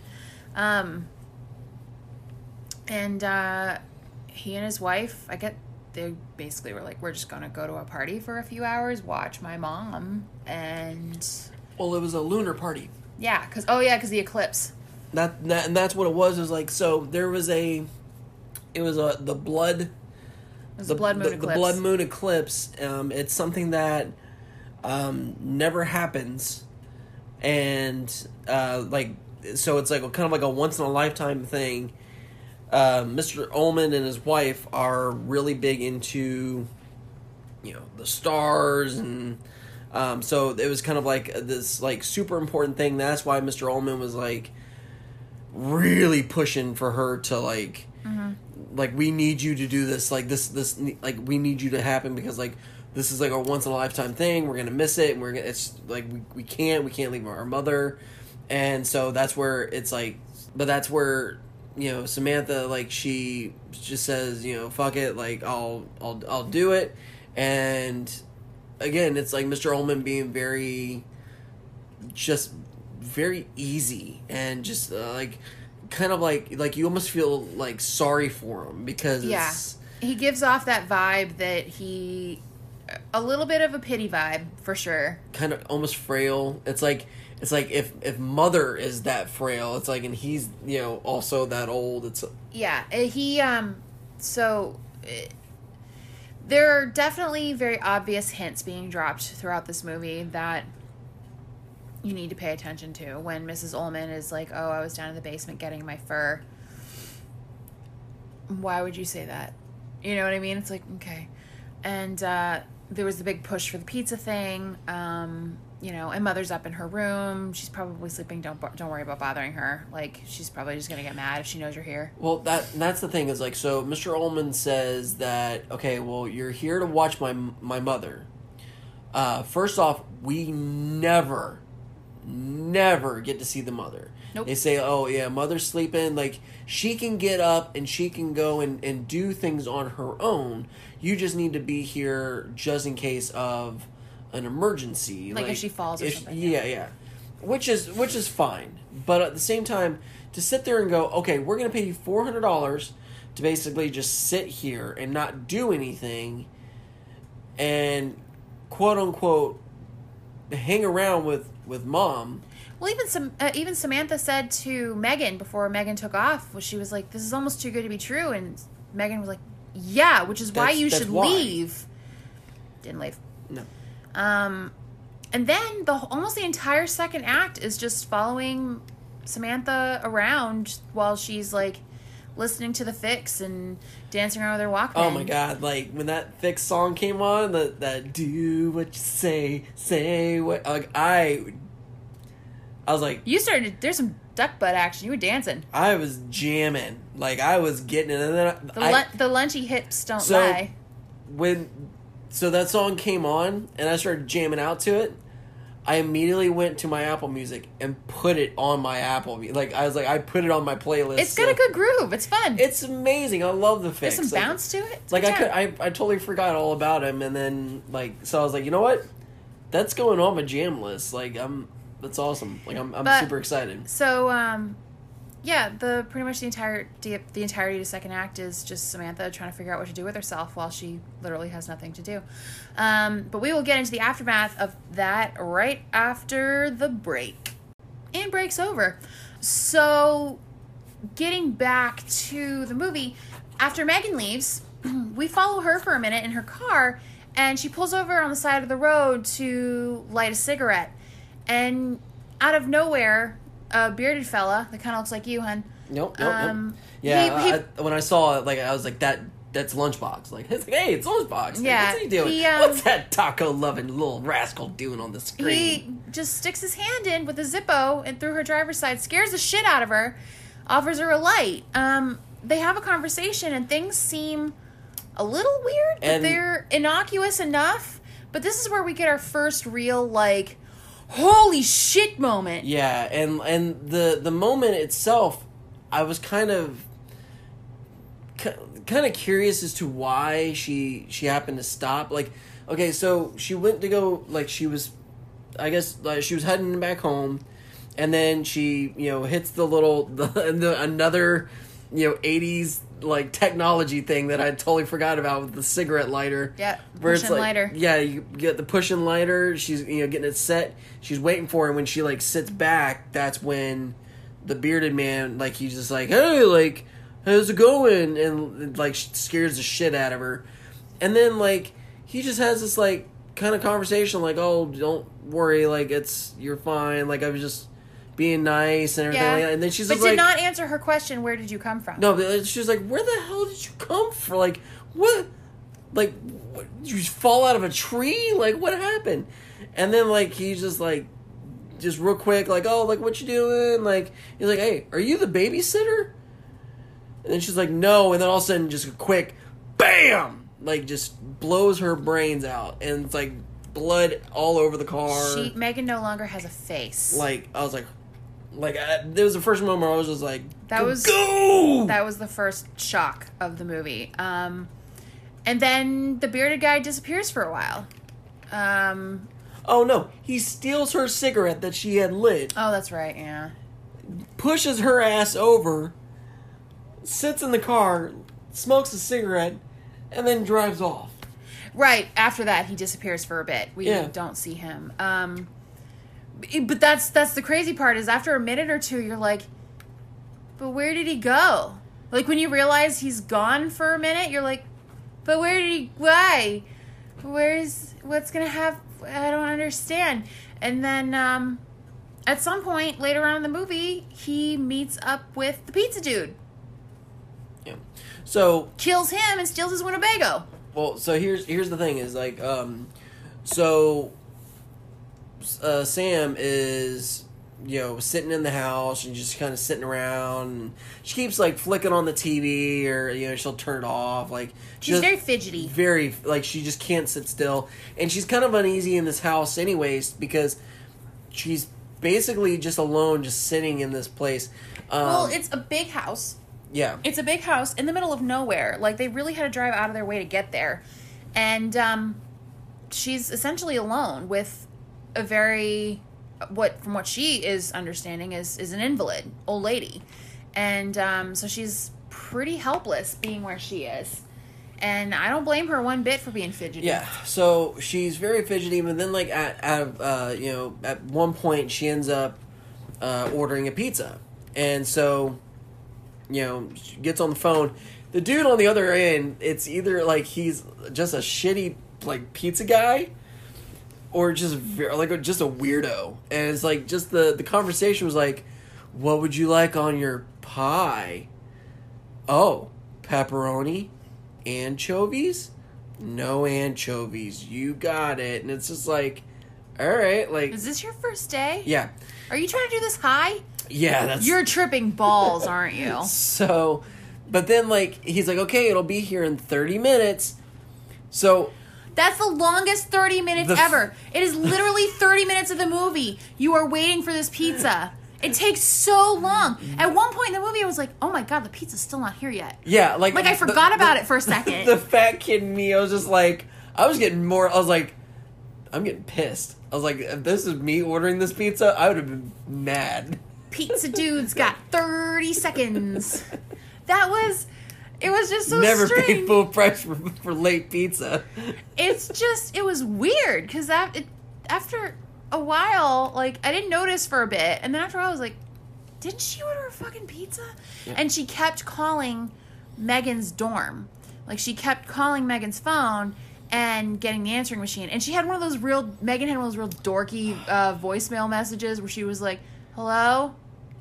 He and his wife, they basically were like, we're just gonna go to a party for a few hours, watch my mom, and... Well, it was a lunar party. Yeah, because the eclipse. And that's what it was. It was like, so there was the blood... It was the blood moon eclipse. The blood moon eclipse. It's something that never happens. And, so it's like kind of like a once-in-a-lifetime thing. Mr. Ullman and his wife are really big into, the stars, and so it was kind of like this like super important thing. That's why Mr. Ullman was like really pushing for her to like, like, we need you to do this, like this like we need you to happen because like this is like a once-in-a-lifetime thing. We're gonna miss it, and it's like we can't leave our mother. And so that's where it's like, but that's where, Samantha, like, she just says, fuck it, like, I'll do it. And again, it's like Mr. Ullman being very easy and just like, kind of like you almost feel like sorry for him because he gives off that vibe that a little bit of a pity vibe for sure. Kind of almost frail. It's like if Mother is that frail, it's like, and he's also that old. It's there are definitely very obvious hints being dropped throughout this movie that you need to pay attention to. When Mrs. Ullman is like, "Oh, I was down in the basement getting my fur." Why would you say that? You know what I mean? It's like, okay, and there was the big push for the pizza thing. And Mother's up in her room. She's probably sleeping. Don't worry about bothering her. Like, she's probably just gonna get mad if she knows you're here. Well, that's the thing is like, so Mr. Ullman says that, okay, well, you're here to watch my mother. First off, we never get to see the mother. Nope. They say, oh yeah, Mother's sleeping. Like, she can get up and she can go and do things on her own. You just need to be here just in case of an emergency, like if she falls or something. Yeah. Which is fine, but at the same time, to sit there and go, okay, we're gonna pay you $400 to basically just sit here and not do anything, and quote unquote hang around with mom. Well, even Samantha said to Megan before Megan took off, she was like, "This is almost too good to be true," and Megan was like, "Yeah," which is why you should leave. Didn't leave. No. And then almost the entire second act is just following Samantha around while she's like listening to the Fix and dancing around with her Walkman. Oh my god, like when that Fix song came on, that do what you say what, like I was like, you started. There's some duck butt action. You were dancing. I was jamming, like I was getting it, and then The lunchy hips don't lie. So that song came on, and I started jamming out to it. I immediately went to my Apple Music and put it on my Apple. Like I was like, I put it on my playlist. It's got a good groove. It's fun. It's amazing. I love the Fix. There's some bounce to it. It's like I totally forgot all about him, and then so I was like, you know what? That's going on my jam list. Like that's awesome. Like I'm super excited. So yeah, pretty much the entirety of the second act is just Samantha trying to figure out what to do with herself while she literally has nothing to do. But we will get into the aftermath of that right after the break. And break's over. So, getting back to the movie, after Megan leaves, we follow her for a minute in her car, and she pulls over on the side of the road to light a cigarette. And out of nowhere, a bearded fella that kind of looks like you, hun. Nope. Yeah, when I saw it, like I was like, that's Lunchbox. Like, it's like, hey, it's Lunchbox. Yeah, what's he doing? What's that taco-loving little rascal doing on the screen? He just sticks his hand in with a Zippo and through her driver's side, scares the shit out of her, offers her a light. They have a conversation, and things seem a little weird, but they're innocuous enough. But this is where we get our first real, like, holy shit moment. Yeah, and the moment itself, I was kind of curious as to why she happened to stop. Like, okay, so she went to go, like, she was heading back home, and then she, hits another, 80s, like, technology thing that I totally forgot about with the cigarette lighter. Yeah, push and lighter. Yeah, you get the push and lighter. She's, getting it set. She's waiting for it. When she, like, sits back, that's when the bearded man, like, he's just like, hey, like, how's it going? And, like, scares the shit out of her. And then, like, he just has this, like, kind of conversation, like, oh, don't worry, like, you're fine. Like, I was just being nice and everything like that. And then she's but like, did not answer her question, where did you come from? No, but she's like, where the hell did you come from? Like, what? Like, what, did you just fall out of a tree? Like, what happened? And then, like, he's just like, just real quick, like, oh, like, what you doing? Like, he's like, hey, are you the babysitter? And then she's like, no. And then all of a sudden, just a quick, bam! Like, just blows her brains out. And it's like blood all over the car. Megan no longer has a face. Like, I was like, there was the first moment where I was just like, go! That was the first shock of the movie. And then the bearded guy disappears for a while. Oh no, he steals her cigarette that she had lit. Oh, that's right, yeah. Pushes her ass over, sits in the car, smokes a cigarette, and then drives off. Right, after that he disappears for a bit. We don't see him. But that's the crazy part, is after a minute or two you're like, but where did he go? Like, when you realize he's gone for a minute, you're like, but why? What's gonna have, I don't understand. And then at some point later on in the movie, he meets up with the pizza dude. Yeah. So kills him and steals his Winnebago. Well, so here's the thing, is like, Sam is, sitting in the house and just kind of sitting around. And she keeps, like, flicking on the TV, or, she'll turn it off. Like, she's very fidgety. Very, like, she just can't sit still. And she's kind of uneasy in this house anyways, because she's basically just alone, just sitting in this place. Well, it's a big house. Yeah. It's a big house in the middle of nowhere. Like, they really had to drive out of their way to get there. And she's essentially alone with a very, from what she is understanding, is an invalid old lady. And so she's pretty helpless being where she is. And I don't blame her one bit for being fidgety. Yeah, so she's very fidgety, but then, like, at one point she ends up ordering a pizza. And so, she gets on the phone. The dude on the other end, it's either like he's just a shitty like pizza guy, or just just a weirdo. And it's like just the conversation was like, what would you like on your pie? Oh, pepperoni, anchovies? No anchovies. You got it. And it's just like, all right, like, Is this your first day? yeah. Are you trying to do this high? Yeah, that's... You're tripping balls, aren't you? So, but then, like, he's like, okay, it'll be here in 30 minutes. So... That's the longest 30 minutes ever. It is literally 30 minutes of the movie. You are waiting for this pizza. It takes so long. At one point in the movie, I was like, oh my god, the pizza's still not here yet. Yeah, like... Like, I forgot about it for a second. The fat kid in me, I was just like... I was like, I'm getting pissed. I was like, if this is me ordering this pizza, I would have been mad. Pizza dude's got 30 seconds. It was just so Never strange. paid full price for late pizza. It was weird, because after a while, like, I didn't notice for a bit, and then after a while I was like, didn't she order a fucking pizza? Yeah. And she kept calling Megan's dorm. Like, she kept calling Megan's phone and getting the answering machine. And Megan had one of those real dorky voicemail messages where she was like, hello?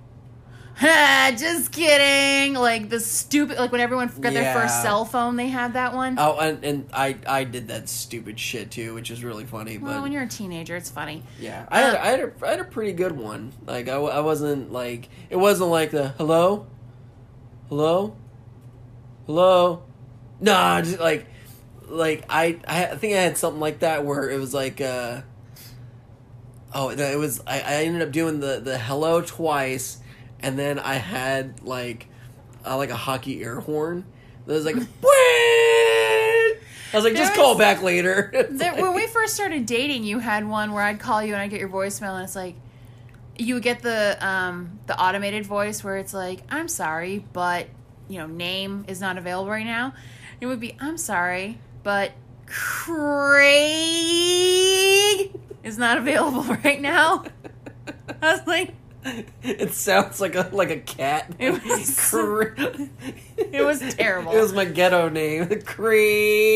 Just kidding. Like, the stupid, like, when everyone got their first cell phone, they had that one. Oh, and I did that stupid shit too, which is really funny. Well, but when you're a teenager, it's funny. Yeah, I had a pretty good one. Like, I wasn't like, it wasn't like the hello. Nah, just like I think I had something like that where it was like I ended up doing the hello twice, and then I had like a hockey air horn that was like I was like, just call back later. When we first started dating, you had one where I'd call you and I'd get your voicemail, and it's like, you would get the automated voice where it's like, I'm sorry, but, you know, name is not available right now. It would be, I'm sorry, but Craig is not available right now. I was like... It sounds like a cat. It was terrible. It was my ghetto name. Craig.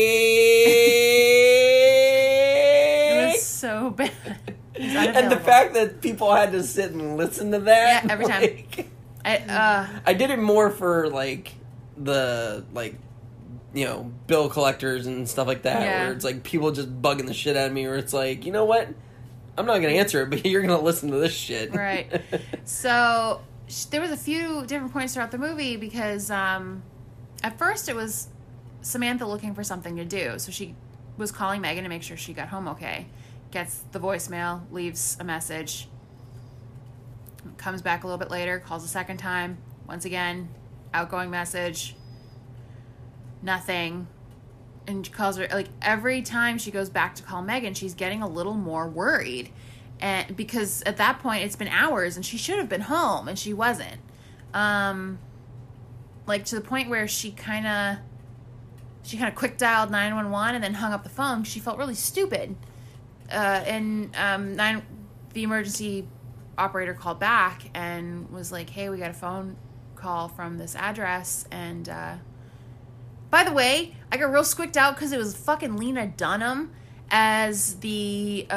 It was so bad. And the fact that people had to sit and listen to that. Yeah, every time. I did it more for the bill collectors and stuff like that, where it's like people just bugging the shit out of me, where it's like, you know what? I'm not going to answer it, but you're going to listen to this shit. Right. So there was a few different points throughout the movie because at first it was Samantha looking for something to do. So she was calling Megan to make sure she got home okay. Gets the voicemail, leaves a message, comes back a little bit later, calls a second time. Once again, outgoing message, nothing. And she calls her, like, every time she goes back to call Megan, she's getting a little more worried. And because at that point, it's been hours, and she should have been home, and she wasn't. Like, to the point where she kind of quick dialed 911 and then hung up the phone because she felt really stupid. The emergency operator called back and was like, hey, we got a phone call from this address, and... by the way, I got real squicked out because it was fucking Lena Dunham as the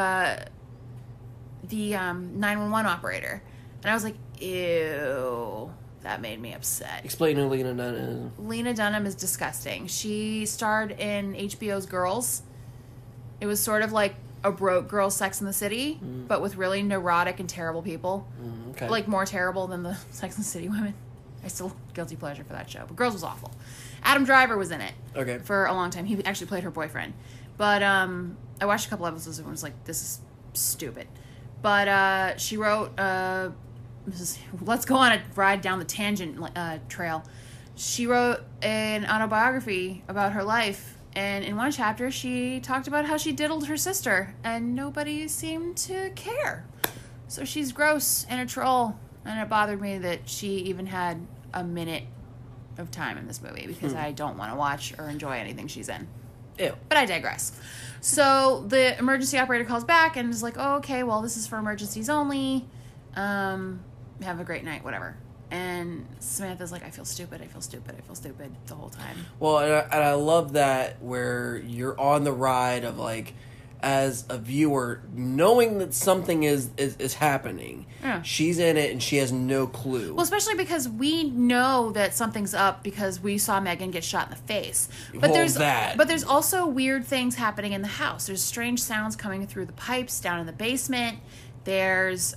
911 operator. And I was like, ew, that made me upset. Explain who Lena Dunham is. Lena Dunham is disgusting. She starred in HBO's Girls. It was sort of like a broke girl Sex in the City, but with really neurotic and terrible people. Okay. Like, more terrible than the Sex in the City women. I still guilty pleasure for that show. But Girls was awful. Adam Driver was in it. Okay. For a long time. He actually played her boyfriend. But I watched a couple episodes and was like, this is stupid. But she wrote, let's go on a ride down the tangent trail. She wrote an autobiography about her life. And in one chapter, she talked about how she diddled her sister. And nobody seemed to care. So she's gross and a troll. And it bothered me that she even had a minute of time in this movie because I don't want to watch or enjoy anything she's in. Ew. But I digress. So the emergency operator calls back and is like, oh, okay, well, this is for emergencies only. Have a great night, whatever. And Samantha's like, I feel stupid the whole time. Well, and I love that where you're on the ride of, like, as a viewer, knowing that something is happening. Yeah. She's in it and she has no clue. Well, especially because we know that something's up because we saw Megan get shot in the face. But there's also weird things happening in the house. There's strange sounds coming through the pipes down in the basement. There's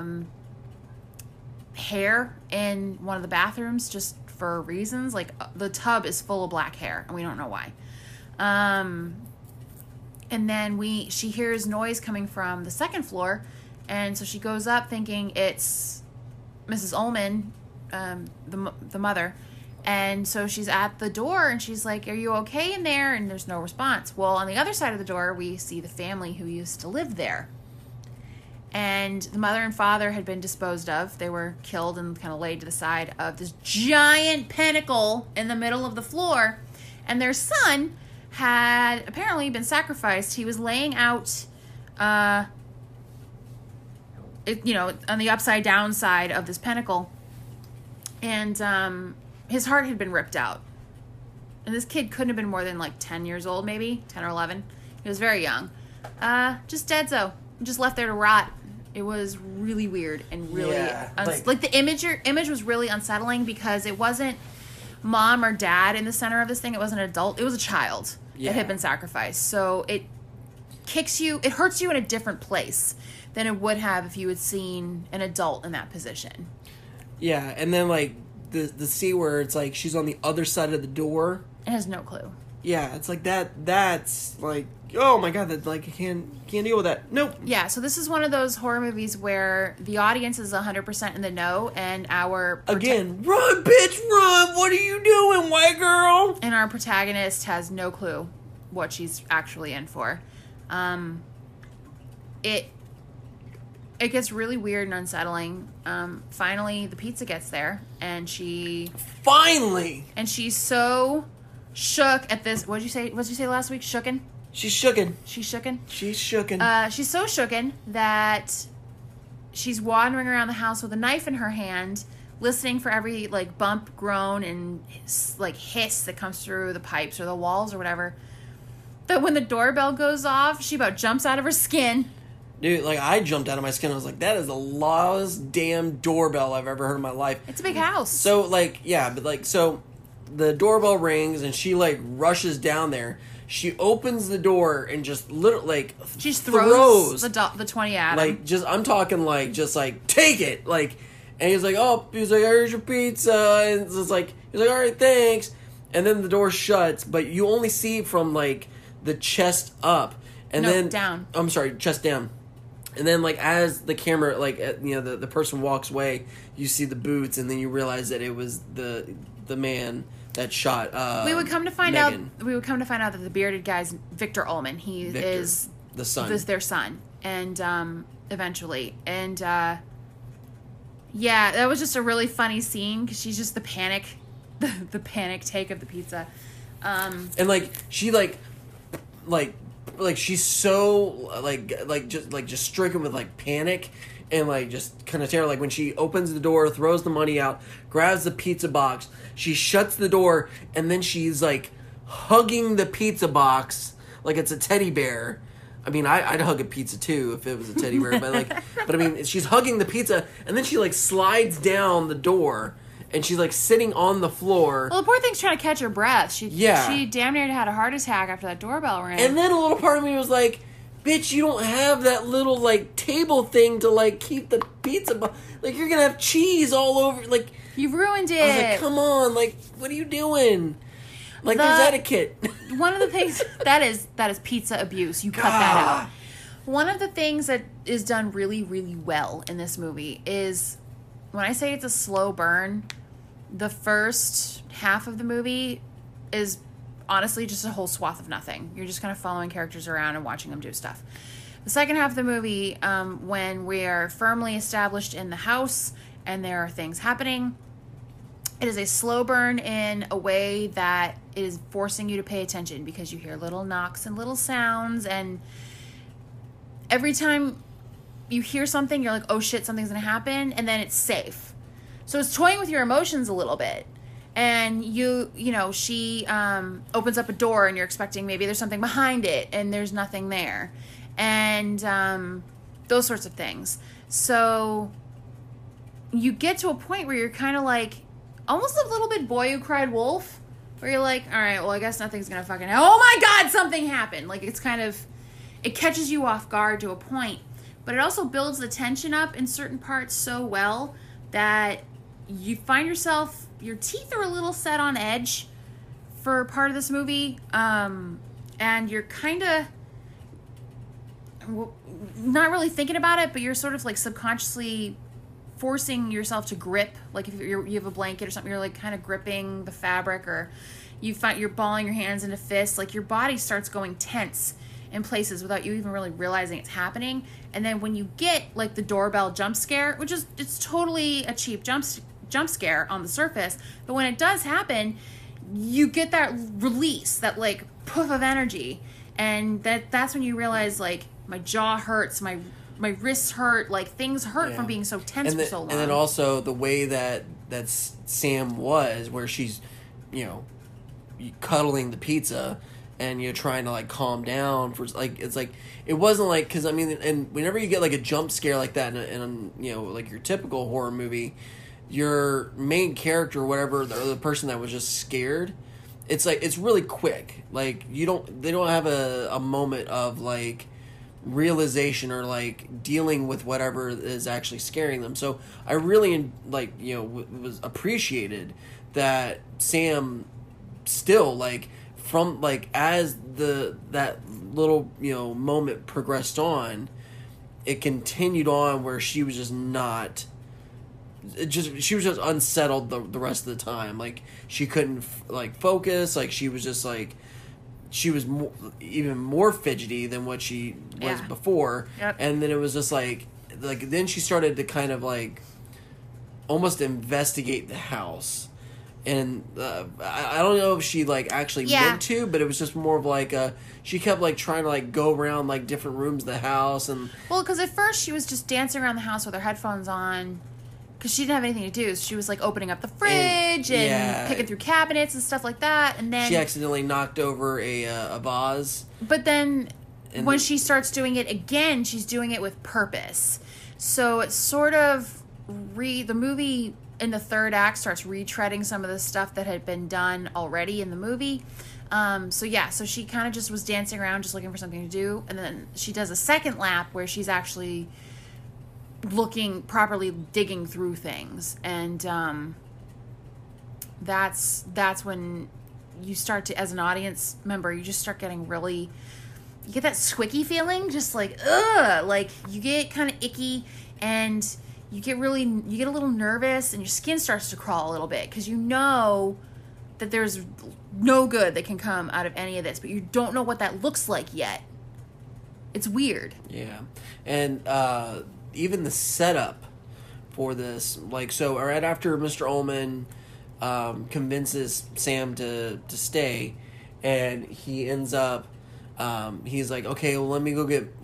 hair in one of the bathrooms just for reasons. Like, the tub is full of black hair and we don't know why. And then she hears noise coming from the second floor, and so she goes up thinking it's Mrs. Ullman, the mother. And so she's at the door and she's like, are you okay in there? And there's no response. Well, on the other side of the door, we see the family who used to live there. And the mother and father had been disposed of. They were killed and kind of laid to the side of this giant pinnacle in the middle of the floor. And their son had apparently been sacrificed. He was laying out, on the upside down side of this pinnacle. And his heart had been ripped out. And this kid couldn't have been more than like 10 years old, maybe 10 or 11. He was very young. Just dead, just left there to rot. It was really weird and really the image was really unsettling because it wasn't mom or dad in the center of this thing. It was an adult. It was a child that had been sacrificed. So it hurts you in a different place than it would have if you had seen an adult in that position. Yeah, and then like the C where it's like she's on the other side of the door. It has no clue. Yeah, it's like that's like, oh my god, that like I can't deal with that. Nope. Yeah, so this is one of those horror movies where the audience is 100% in the know and run bitch run, what are you doing, white girl? And our protagonist has no clue what she's actually in for. It gets really weird and unsettling. Finally the pizza gets there and she's so shook at this. What'd you say last week? Shooken? She's shooken. She's shooken? She's shooken. She's so shooken that she's wandering around the house with a knife in her hand, listening for every, like, bump, groan, and, like, hiss that comes through the pipes or the walls or whatever. But when the doorbell goes off, she about jumps out of her skin. Dude, like, I jumped out of my skin. I was like, that is the loudest damn doorbell I've ever heard in my life. It's a big house. So, like, yeah, but, like, so the doorbell rings and she, like, rushes down there. She opens the door and just she throws the 20 at him. Like, just, I'm talking like, just like, take it! Like, and he's like, here's your pizza. And it's like, he's like, alright, thanks. And then the door shuts, but you only see from, like, the chest up. And then down. I'm sorry, chest down. And then, like, as the camera, like, the person walks away, you see the boots, and then you realize that it was the man that shot we would come to find out Megan. that the bearded guy's Victor Ullman. Victor, is the son. Is their son. And eventually. And that was just a really funny scene because she's just the panic take of the pizza. And like she like she's so just stricken with like panic and like just kind of terror. Like when she opens the door, throws the money out, grabs the pizza box, she shuts the door, and then she's like hugging the pizza box like it's a teddy bear. I mean, I'd hug a pizza too if it was a teddy bear, but I mean, she's hugging the pizza, and then she like slides down the door, and she's like sitting on the floor. Well, the poor thing's trying to catch her breath. She damn near had a heart attack after that doorbell rang. And then a little part of me was like, bitch, you don't have that little, like, table thing to, like, keep the pizza... Like, you're gonna have cheese all over... Like... You've ruined it. I was like, come on, like, what are you doing? Like, there's etiquette. One of the things... That is pizza abuse. You cut that out. One of the things that is done really, really well in this movie is... When I say it's a slow burn, the first half of the movie is... honestly just a whole swath of nothing. You're just kind of following characters around and watching them do stuff. The second half of the movie, when we are firmly established in the house and there are things happening, it is a slow burn in a way that is forcing you to pay attention because you hear little knocks and little sounds, and every time you hear something, you're like, oh shit, something's gonna happen, and then it's safe. So it's toying with your emotions a little bit. And she opens up a door and you're expecting maybe there's something behind it and there's nothing there. And those sorts of things. So you get to a point where you're kind of like, almost a little bit Boy Who Cried Wolf, where you're like, all right, well, I guess nothing's going to fucking happen. Oh my God, something happened. Like, it's kind of, it catches you off guard to a point. But it also builds the tension up in certain parts so well that you find yourself, your teeth are a little set on edge for part of this movie. And you're kind of not really thinking about it, but you're sort of like subconsciously forcing yourself to grip. Like if you have a blanket or something, you're like kind of gripping the fabric, or you're balling your hands into fists. Like your body starts going tense in places without you even really realizing it's happening. And then when you get like the doorbell jump scare, which is, it's totally a cheap jump scare on the surface, but when it does happen, you get that release, that like puff of energy, and that's when you realize like my jaw hurts, my wrists hurt, like things hurt from being so tense for so long. And then also the way that Sam was, where she's, cuddling the pizza and you're trying to like calm down for like, it's like, it wasn't like, because I mean, and whenever you get like a jump scare like that in like your typical horror movie, your main character or whatever, or the person that was just scared, it's like, it's really quick. Like they don't have a moment of like realization or like dealing with whatever is actually scaring them. So I really was appreciated that Sam still like, from like as that little moment progressed on, it continued on where she was just not, she was just unsettled the rest of the time. Like she couldn't like focus. Like she was just like, she was even more fidgety than what she was before. Yep. And then it was just like then she started to kind of like almost investigate the house. And I don't know if she like actually meant to, but it was just more of like she kept like trying to like go around like different rooms of the house. And well, because at first she was just dancing around the house with her headphones on, because she didn't have anything to do. So she was like opening up the fridge and picking through cabinets and stuff like that. And then she accidentally knocked over a vase. But then when she starts doing it again, she's doing it with purpose. So it's sort of the movie in the third act starts retreading some of the stuff that had been done already in the movie. So she kind of just was dancing around just looking for something to do. And then she does a second lap where she's actually looking, properly digging through things. And that's when you start to, as an audience member, you just start getting really, you get that squicky feeling, just like, ugh, like you get kind of icky and you get a little nervous and your skin starts to crawl a little bit because you know that there's no good that can come out of any of this, but you don't know what that looks like yet. It's weird. Yeah. And even the setup for this, like, so right after Mr. Ullman convinces Sam to stay, and he ends up he's like, okay, well, let me go get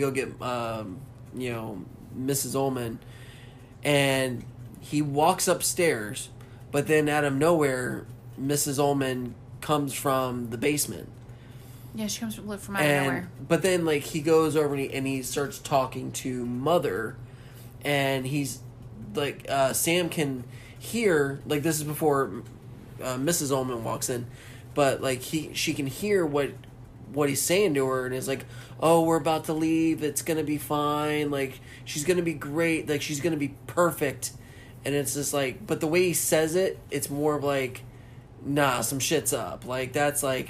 Mrs. Ullman. And he walks upstairs, but then out of nowhere, Mrs. Ullman comes from the basement. Yeah, she comes from out of nowhere. But then, like, he goes over and he starts talking to Mother, and he's like, Sam can hear, like, this is before Mrs. Ullman walks in, but like she can hear what he's saying to her, and is like, oh, we're about to leave, it's gonna be fine, like, she's gonna be great, like, she's gonna be perfect. And it's just like, but the way he says it, it's more of like, nah, some shit's up. Like, that's like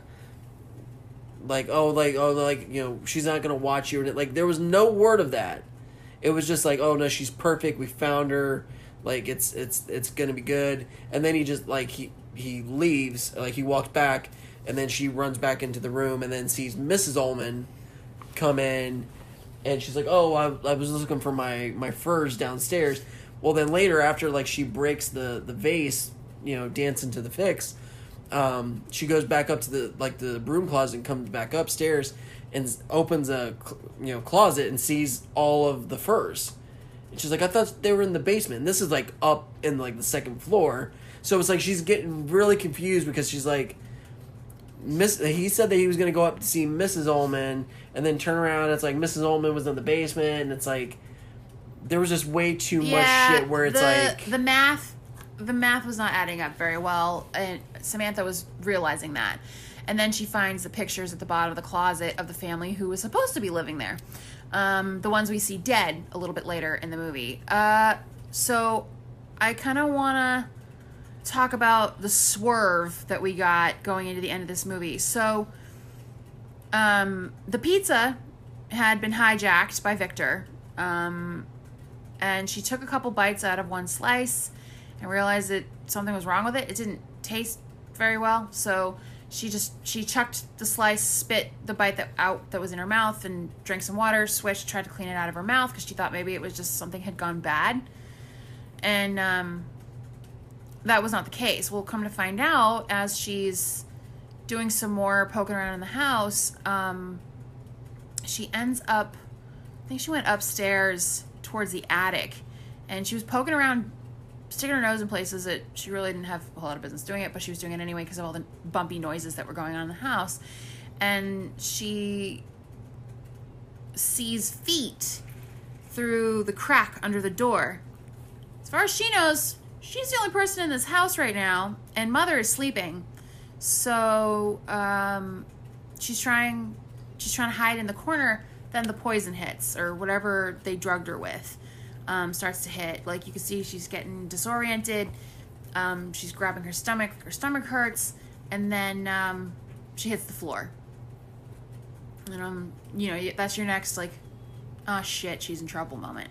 she's not gonna watch you. And like, there was no word of that. It was just like, oh no, she's perfect, we found her, like, it's gonna be good. And then he just like he leaves, like, he walks back. And then she runs back into the room and then sees Mrs. Ullman come in. And she's like, oh, I was looking for my furs downstairs. Well, then later, after like she breaks the vase, dancing to the fix, she goes back up to the broom closet and comes back upstairs and opens a closet and sees all of the furs. And she's like, I thought they were in the basement. And this is, like, up in, like, the second floor. So it's like she's getting really confused because she's like, he said that he was going to go up to see Mrs. Ullman and then turn around. It's like Mrs. Ullman was in the basement. And it's like, there was just way too much shit where it's like... The math was not adding up very well. And Samantha was realizing that. And then she finds the pictures at the bottom of the closet of the family who was supposed to be living there. The ones we see dead a little bit later in the movie. So I kind of want to talk about the swerve that we got going into the end of this movie. So the pizza had been hijacked by Victor. And she took a couple bites out of one slice and realized that something was wrong with it. It didn't taste very well. So she chucked the slice, spit the bite that was in her mouth, and drank some water, switched, tried to clean it out of her mouth because she thought maybe it was just something had gone bad. And that was not the case. We'll come to find out as she's doing some more poking around in the house. She ends up, I think she went upstairs towards the attic, and she was poking around, sticking her nose in places that she really didn't have a whole lot of business doing it, but she was doing it anyway because of all the bumpy noises that were going on in the house. And she sees feet through the crack under the door. As far as she knows, she's the only person in this house right now, and Mother is sleeping. So she's trying to hide in the corner. Then the poison hits, or whatever they drugged her with. Starts to hit. Like, you can see she's getting disoriented. She's grabbing her stomach. Her stomach hurts. And then she hits the floor. And, that's your next, like, oh, shit, she's in trouble moment.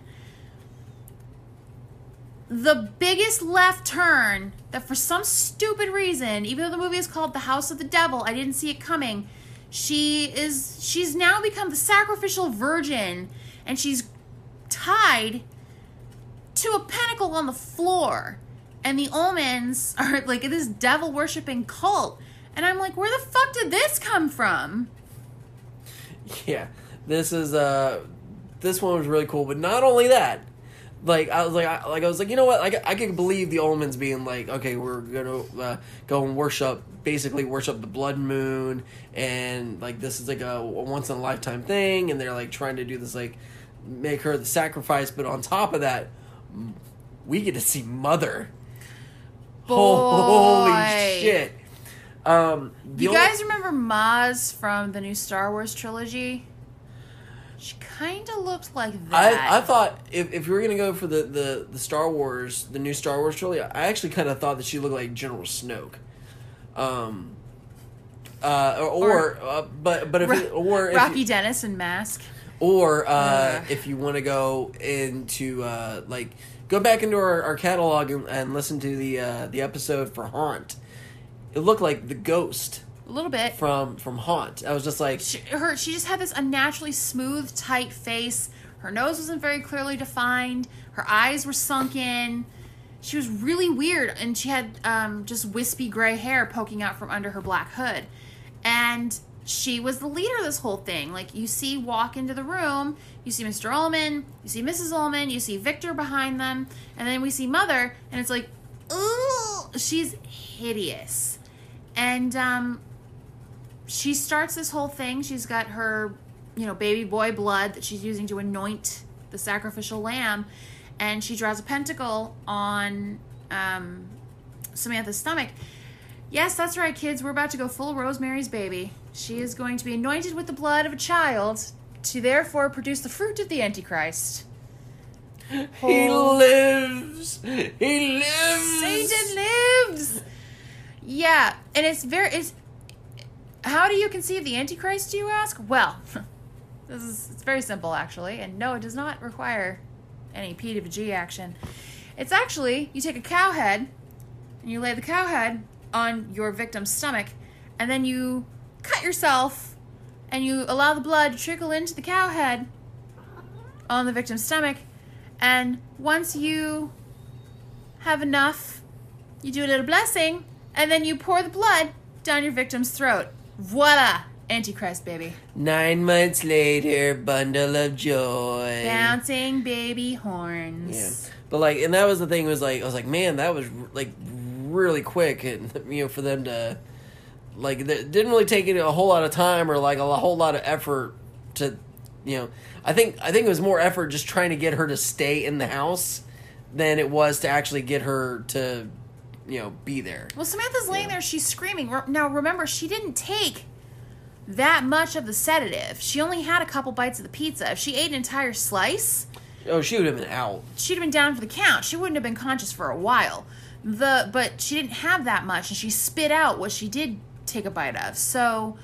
The biggest left turn that for some stupid reason, even though the movie is called The House of the Devil, I didn't see it coming. She's now become the sacrificial virgin, and she's tied to a pentacle on the floor, and the Ullmans are like this devil worshipping cult, and I'm like, where the fuck did this come from? Yeah, this one was really cool, but not only that, I was like, you know what, I could believe the Ullmans being like, okay, we're gonna go and worship the blood moon, and like this is like a once in a lifetime thing, and they're like trying to do this, like make her the sacrifice, but on top of that, we get to see Mother. Boy. Holy shit! You guys remember Maz from the new Star Wars trilogy? She kind of looked like that. I thought if you were gonna go for the Star Wars, the new Star Wars trilogy, I actually kind of thought that she looked like General Snoke. Rocky Dennis in Mask. Or if you want to go into go back into our catalog and listen to the episode for Haunt, it looked like the ghost. A little bit. From Haunt. I was just like... She just had this unnaturally smooth, tight face. Her nose wasn't very clearly defined. Her eyes were sunken. She was really weird. And she had just wispy gray hair poking out from under her black hood. And she was the leader of this whole thing. Like, you walk into the room, you see Mr. Ullman, you see Mrs. Ullman, you see Victor behind them, and then we see Mother, and it's like, ooh, she's hideous. And, she starts this whole thing. She's got her, baby boy blood that she's using to anoint the sacrificial lamb. And she draws a pentacle on Samantha's stomach. Yes, that's right, kids. We're about to go full Rosemary's Baby. She is going to be anointed with the blood of a child to therefore produce the fruit of the Antichrist. He lives! He lives! Satan lives! Yeah, and it's how do you conceive the Antichrist, do you ask? Well, it's very simple, actually. And no, it does not require any P to the G action. It's actually, you take a cow head, and you lay the cow head on your victim's stomach, and then you cut yourself, and you allow the blood to trickle into the cow head on the victim's stomach, and once you have enough, you do a little blessing, and then you pour the blood down your victim's throat. Voila! Antichrist, baby. 9 months later, bundle of joy. Bouncing baby horns. Yeah. But, like, and that was the thing, was, like, I was like, man, that was, like, really quick, and, you know, for them to, like, it didn't really take a whole lot of time or, like, a whole lot of effort to, you know, I think it was more effort just trying to get her to stay in the house than it was to actually get her to, you know, be there. Well, Samantha's laying there, she's screaming. Now, remember, she didn't take that much of the sedative. She only had a couple bites of the pizza. If she ate an entire slice... Oh, she would have been out. She'd have been down for the count. She wouldn't have been conscious for a while. But she didn't have that much, and she spit out what she did take a bite of. So,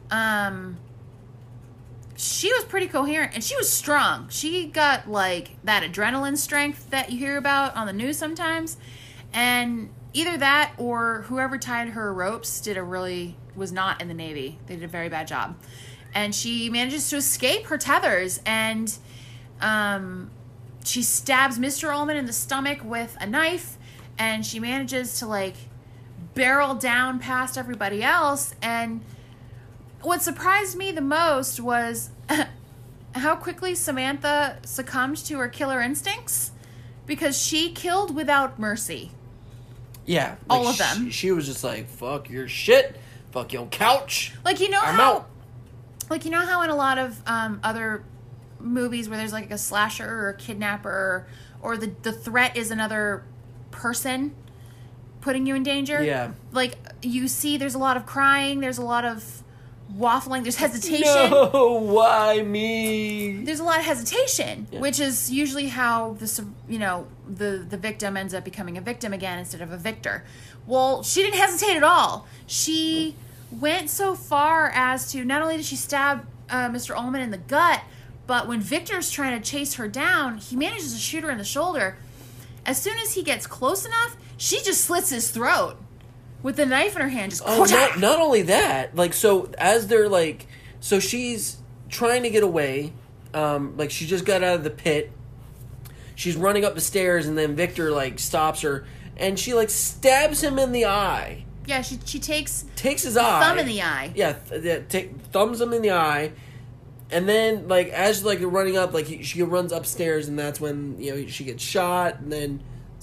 she was pretty coherent, and she was strong. She got, like, that adrenaline strength that you hear about on the news sometimes. And either that or whoever tied her ropes was not in the Navy. They did a very bad job. And she manages to escape her tethers, and she stabs Mr. Ullman in the stomach with a knife, and she manages to, like, barrel down past everybody else. And what surprised me the most was how quickly Samantha succumbed to her killer instincts, because she killed without mercy. Yeah. Like, all of them. She was just like, fuck your shit, fuck your couch. Like, you know I'm how... out. Like, you know how in a lot of other movies where there's, like, a slasher or a kidnapper, or the threat is another person putting you in danger? Yeah. Like, you see there's a lot of crying, there's a lot of waffling, there's hesitation. No, why me? There's a lot of hesitation, Yeah. which is usually how the victim ends up becoming a victim again instead of a victor. Well, she didn't hesitate at all. She went so far as to, not only did she stab Mr. Ullman in the gut, but when Victor's trying to chase her down, he manages to shoot her in the shoulder. As soon as he gets close enough, she just slits his throat with the knife in her hand. Just not only that, like, so as they're, like, so she's trying to get away, like, she just got out of the pit, she's running up the stairs, and then Victor, like, stops her, and she, like, stabs him in the eye. Yeah, she takes his eye, thumb in the eye. Yeah, thumbs him in the eye, and then, like, as, like, running up, like, she runs upstairs, and that's when, you know, she gets shot, and then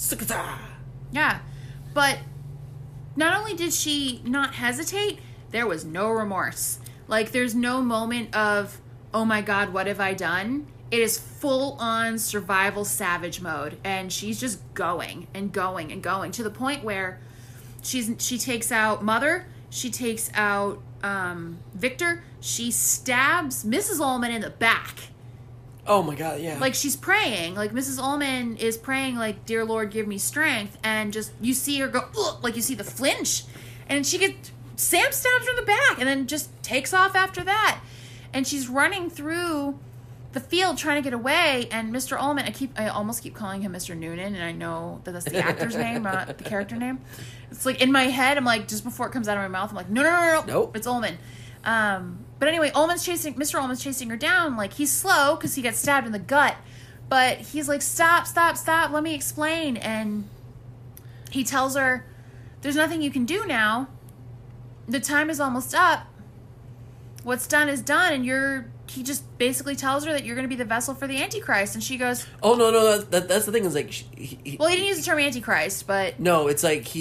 yeah, but not only did she not hesitate, there was no remorse. Like, there's no moment of, oh my god, what have I done? It is full-on survival savage mode, and she's just going and going and going to the point where she takes out Mother, she takes out Victor, she stabs Mrs. Ullman in the back. Oh my god, yeah. Like, she's praying. Like, Mrs. Ullman is praying, like, dear Lord, give me strength. And just, you see her go, ugh, like, you see the flinch. And Sam stabs her in the back and then just takes off after that. And she's running through the field trying to get away. And Mr. Ullman, I almost keep calling him Mr. Noonan. And I know that that's the actor's name, not the character name. It's like, in my head, I'm like, just before it comes out of my mouth, I'm like, no. Nope. It's Ullman. But anyway, Mr. Ullman's chasing her down. Like, he's slow because he gets stabbed in the gut. But he's like, stop, let me explain. And he tells her, there's nothing you can do now. The time is almost up. What's done is done. And he just basically tells her that you're going to be the vessel for the Antichrist. And she goes, oh, no, that's the thing, is like... well, he didn't use the term Antichrist, but... No, it's like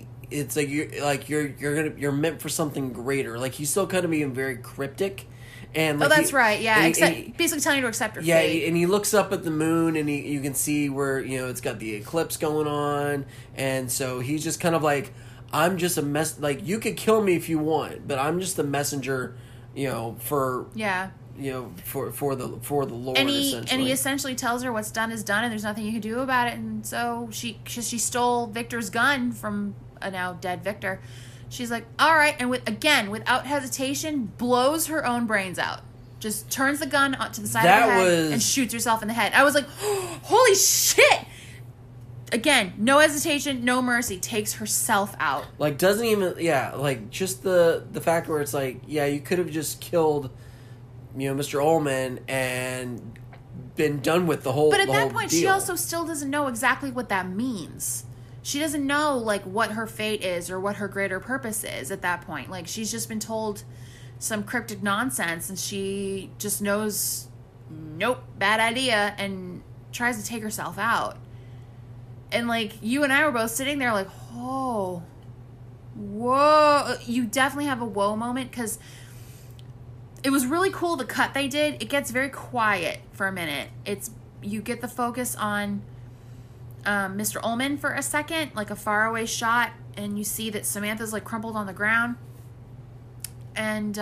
you're meant for something greater. Like, he's still kind of being very cryptic, and like, that's right, yeah. Basically telling you to accept her fate. Yeah, and he looks up at the moon, and you can see where, you know, it's got the eclipse going on, and so he's just kind of like, I'm just a mess. Like, you could kill me if you want, but I'm just the messenger, you know, for you know, for the Lord. And he essentially tells her what's done is done, and there's nothing you can do about it. And so she stole Victor's gun from a now dead Victor. She's like, all right, and without hesitation, blows her own brains out. Just turns the gun to the side of her head and shoots herself in the head. I was like, oh, holy shit! Again, no hesitation, no mercy. Takes herself out. Like, doesn't even, yeah, like, just the fact where it's like, yeah, you could have just killed, you know, Mr. Ullman and been done with the whole. But at that point, deal. She also still doesn't know exactly what that means. She doesn't know, like, what her fate is or what her greater purpose is at that point. Like, she's just been told some cryptic nonsense, and she just knows, nope, bad idea, and tries to take herself out. And, like, you and I were both sitting there like, oh, whoa. You definitely have a whoa moment, because it was really cool, the cut they did. It gets very quiet for a minute. You get the focus on Mr. Ullman for a second, like a faraway shot, and you see that Samantha's, like, crumpled on the ground. And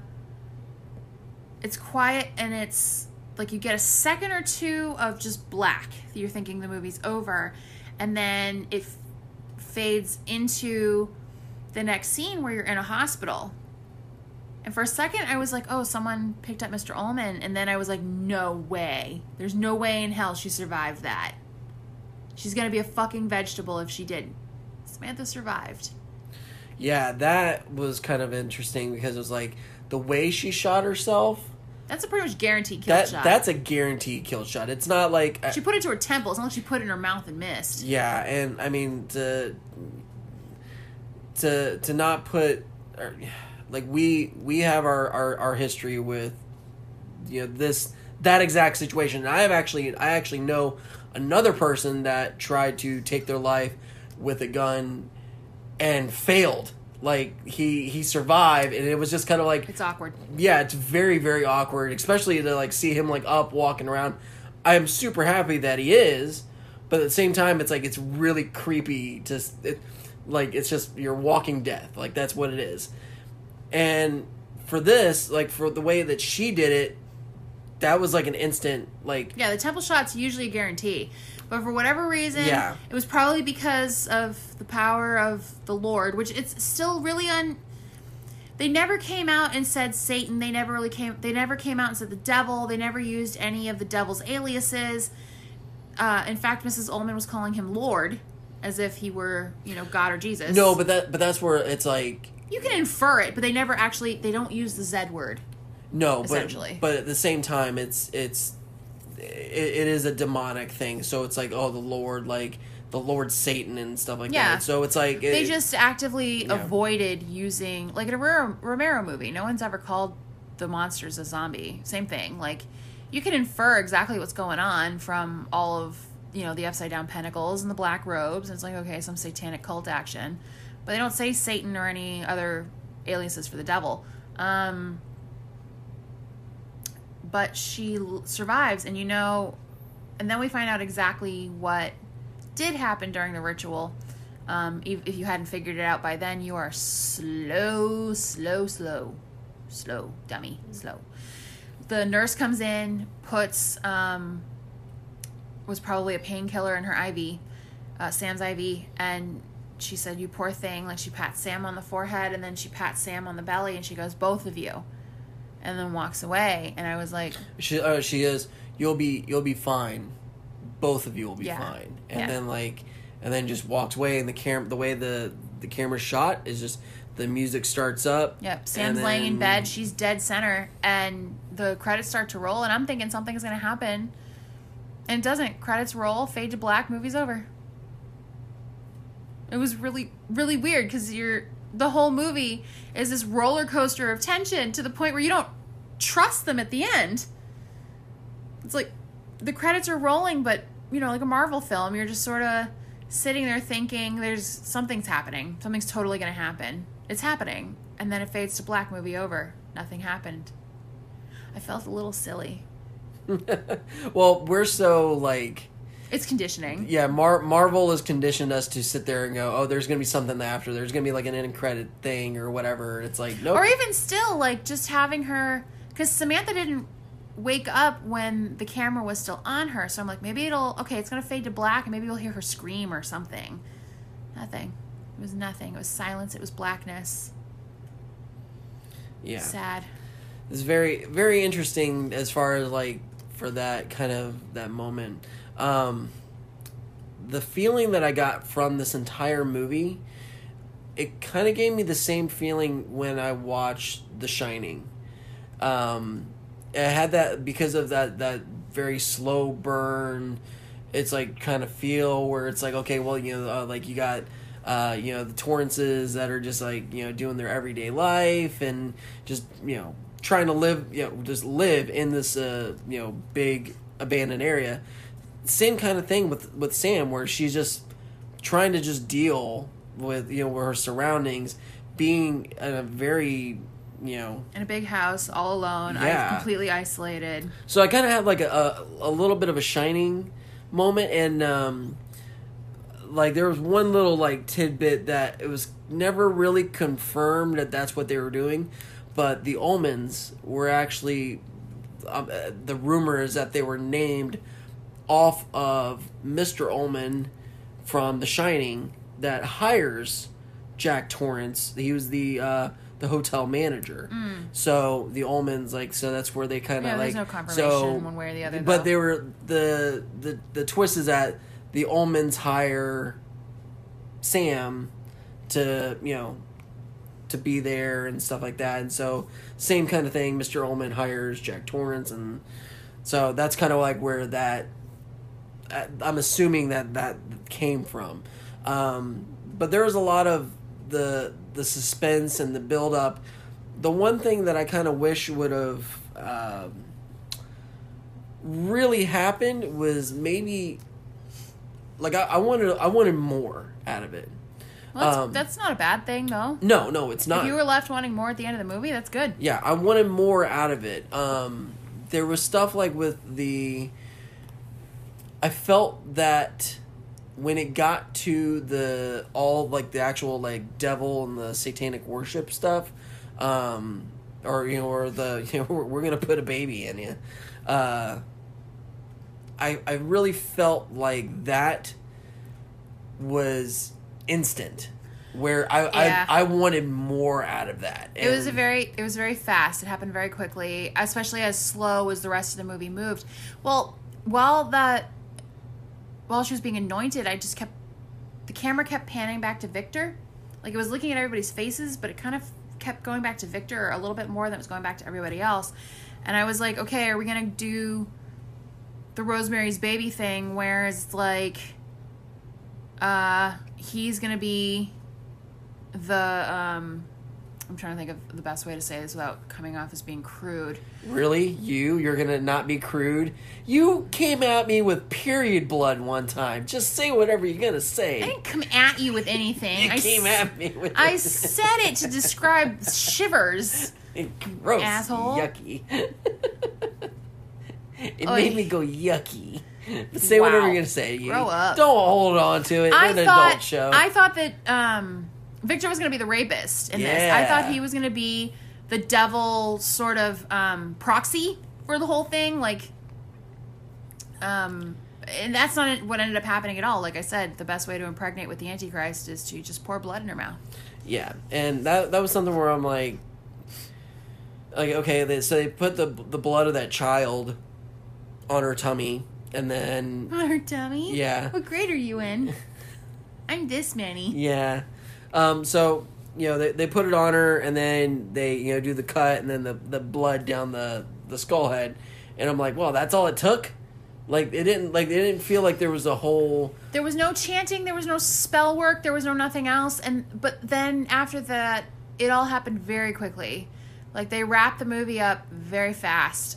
it's quiet, and it's like you get a second or two of just black. You're thinking the movie's over, and then it fades into the next scene where you're in a hospital. And for a second, I was like, oh, someone picked up Mr. Ullman. And then I was like, no way. There's no way in hell she survived that. She's going to be a fucking vegetable if she did. Samantha survived. Yeah, that was kind of interesting because it was like the way she shot herself. That's a pretty much guaranteed kill shot. That's a guaranteed kill shot. It's not like... She put it to her temple. It's not like she put it in her mouth and missed. Yeah, and I mean, to not put... Like, we have our history with, you know, that exact situation. And I actually know another person that tried to take their life with a gun and failed. Like, he survived, and it was just kind of like... It's awkward. Yeah, it's very, very awkward, especially to, like, see him, like, up, walking around. I am super happy that he is, but at the same time, it's like, it's really creepy like, it's just, you're walking death. Like, that's what it is. And for this, like, for the way that she did it, that was like an instant, like... Yeah, the temple shot's usually a guarantee. But for whatever reason, yeah. It was probably because of the power of the Lord, which it's still really They never came out and said Satan. They never came out and said the devil. They never used any of the devil's aliases. In fact, Mrs. Ullman was calling him Lord, as if he were, you know, God or Jesus. No, but that's where it's like... You can infer it, but they never actually... They don't use the Z word. No, essentially. But at the same time, it is a demonic thing. So it's like, oh, the Lord, like the Lord Satan and stuff like that. So it's like they just actively avoided using, like in a Romero movie. No one's ever called the monsters a zombie. Same thing. Like, you can infer exactly what's going on from all of, you know, the upside down pentacles and the black robes. And it's like, okay, some satanic cult action. But they don't say Satan or any other aliases for the devil. But she survives, and you know, and then we find out exactly what did happen during the ritual. If you hadn't figured it out by then, you are slow, dummy, slow. The nurse comes in, puts, was probably a painkiller in her IV, Sam's IV, and she said, "You poor thing." Like, she pats Sam on the forehead, and then she pats Sam on the belly, and she goes, "Both of you," and then walks away. And I was like, she is, you'll be fine, both of you will be fine. And then just walks away, and the way the camera's shot is just, the music starts up. Yep, Sam's laying in bed, she's dead center, and the credits start to roll, and I'm thinking something's gonna happen, and it doesn't. Credits roll, fade to black, movie's over. It was really, really weird, because the whole movie is this roller coaster of tension to the point where you don't trust them at the end. It's like the credits are rolling, but, you know, like a Marvel film, you're just sort of sitting there thinking something's happening. Something's totally going to happen. It's happening. And then it fades to black, movie over. Nothing happened. I felt a little silly. Well, we're so, like... It's conditioning. Yeah, Marvel has conditioned us to sit there and go, oh, there's going to be something after. There's going to be, like, an end credit thing or whatever. It's like, nope. Or even still, like, just having her... Because Samantha didn't wake up when the camera was still on her. So I'm like, maybe it's going to fade to black, and maybe we'll hear her scream or something. Nothing. It was nothing. It was silence. It was blackness. Yeah. Sad. It's very, very interesting as far as, like, for that kind of, that moment. The feeling that I got from this entire movie, it kind of gave me the same feeling when I watched The Shining. It had that, because of that very slow burn, it's like kind of feel where it's like, okay, well, you know, like you got The Torrances that are just like, doing their everyday life and just, trying to live, just live in this, big abandoned area. Same kind of thing with Sam, where she's just trying to just deal with, with her surroundings, being in a very, in a big house, all alone, completely isolated. So I kind of had like a little bit of a Shining moment, and like there was one little like tidbit that it was never really confirmed that that's what they were doing, but the Ullmans were actually the rumor is that they were named off of Mr. Ullman from The Shining that hires Jack Torrance. He was the hotel manager. So the Ullmans, like, so that's where they kind of like. There's no confirmation one way or the other. But they were the twist is that the Ullmans hire Sam to to be there and stuff like that, and so same kind of thing. Mr. Ullman hires Jack Torrance, and so that's kind of like where that. I'm assuming that came from, but there was a lot of the suspense and the build up. The one thing that I kind of wish would have really happened was maybe like I wanted more out of it. Well, that's not a bad thing, though. No, it's not. If you were left wanting more at the end of the movie, that's good. Yeah, I wanted more out of it. There was stuff like with I felt that when it got to the actual like devil and the satanic worship stuff, or the we're gonna put a baby in you, I really felt like that was instant, where I wanted more out of that. And it was very fast. It happened very quickly, especially as slow as the rest of the movie moved. Well, while she was being anointed, the camera kept panning back to Victor. Like, it was looking at everybody's faces, but it kind of kept going back to Victor a little bit more than it was going back to everybody else. And I was like, okay, are we going to do the Rosemary's Baby thing where it's like, he's going to be the, I'm trying to think of the best way to say this without coming off as being crude. Really? You're gonna not be crude? You came at me with period blood one time. Just say whatever you're gonna say. I didn't come at you with anything. You came at me with I said it to describe shivers. Gross. Asshole. Yucky. It made me go yucky. But say whatever you're gonna say. Grow up. Don't hold on to it. We're an adult show. I thought that Victor was going to be the rapist in this. I thought he was going to be the devil sort of proxy for the whole thing. Like, and that's not what ended up happening at all. Like I said, the best way to impregnate with the Antichrist is to just pour blood in her mouth. Yeah, and that was something where I'm like okay, so they put the blood of that child on her tummy, and then on her tummy. Yeah. What grade are you in? I'm this many. Yeah. So they put it on her, and then they do the cut, and then the blood down the skull head, and I'm like, well, that's all it took. Like it didn't feel like there was a whole. There was no chanting. There was no spell work. There was no nothing else. But then after that, it all happened very quickly. Like they wrapped the movie up very fast.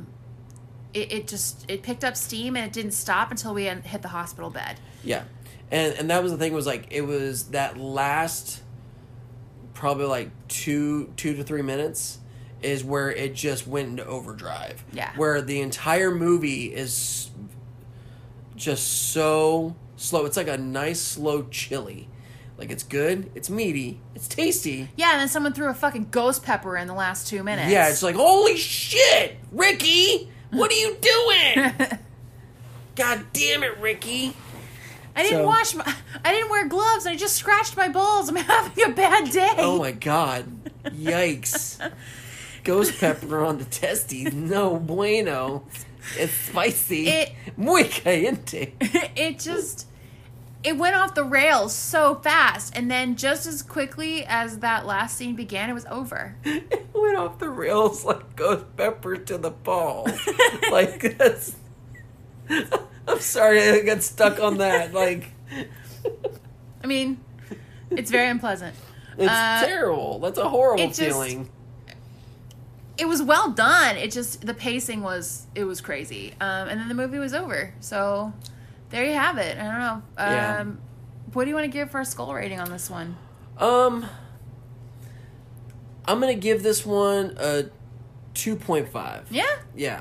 It picked up steam, and it didn't stop until we hit the hospital bed. Yeah. And that was the thing, was like, it was that last probably like 2 to 3 minutes is where it just went into overdrive. Yeah. Where the entire movie is just so slow. It's like a nice slow chili. Like, it's good, it's meaty, it's tasty. Yeah, and then someone threw a fucking ghost pepper in the last 2 minutes. Yeah, it's like, holy shit, Ricky, what are you doing? God damn it, Ricky. I didn't wear gloves. I just scratched my balls. I'm having a bad day. Oh my god. Yikes. Ghost pepper on the testes. No bueno. It's spicy. Muy caliente. It went off the rails so fast. And then just as quickly as that last scene began, it was over. It went off the rails like ghost pepper to the balls. Like, that's... I'm sorry I got stuck on that. Like, I mean, It's very unpleasant. It's terrible. That's a horrible feeling. It was well done. It just, the pacing was crazy. And then the movie was over. So there you have it. I don't know. What do you want to give for a skull rating on this one? I'm going to give this one a 2.5. Yeah? Yeah.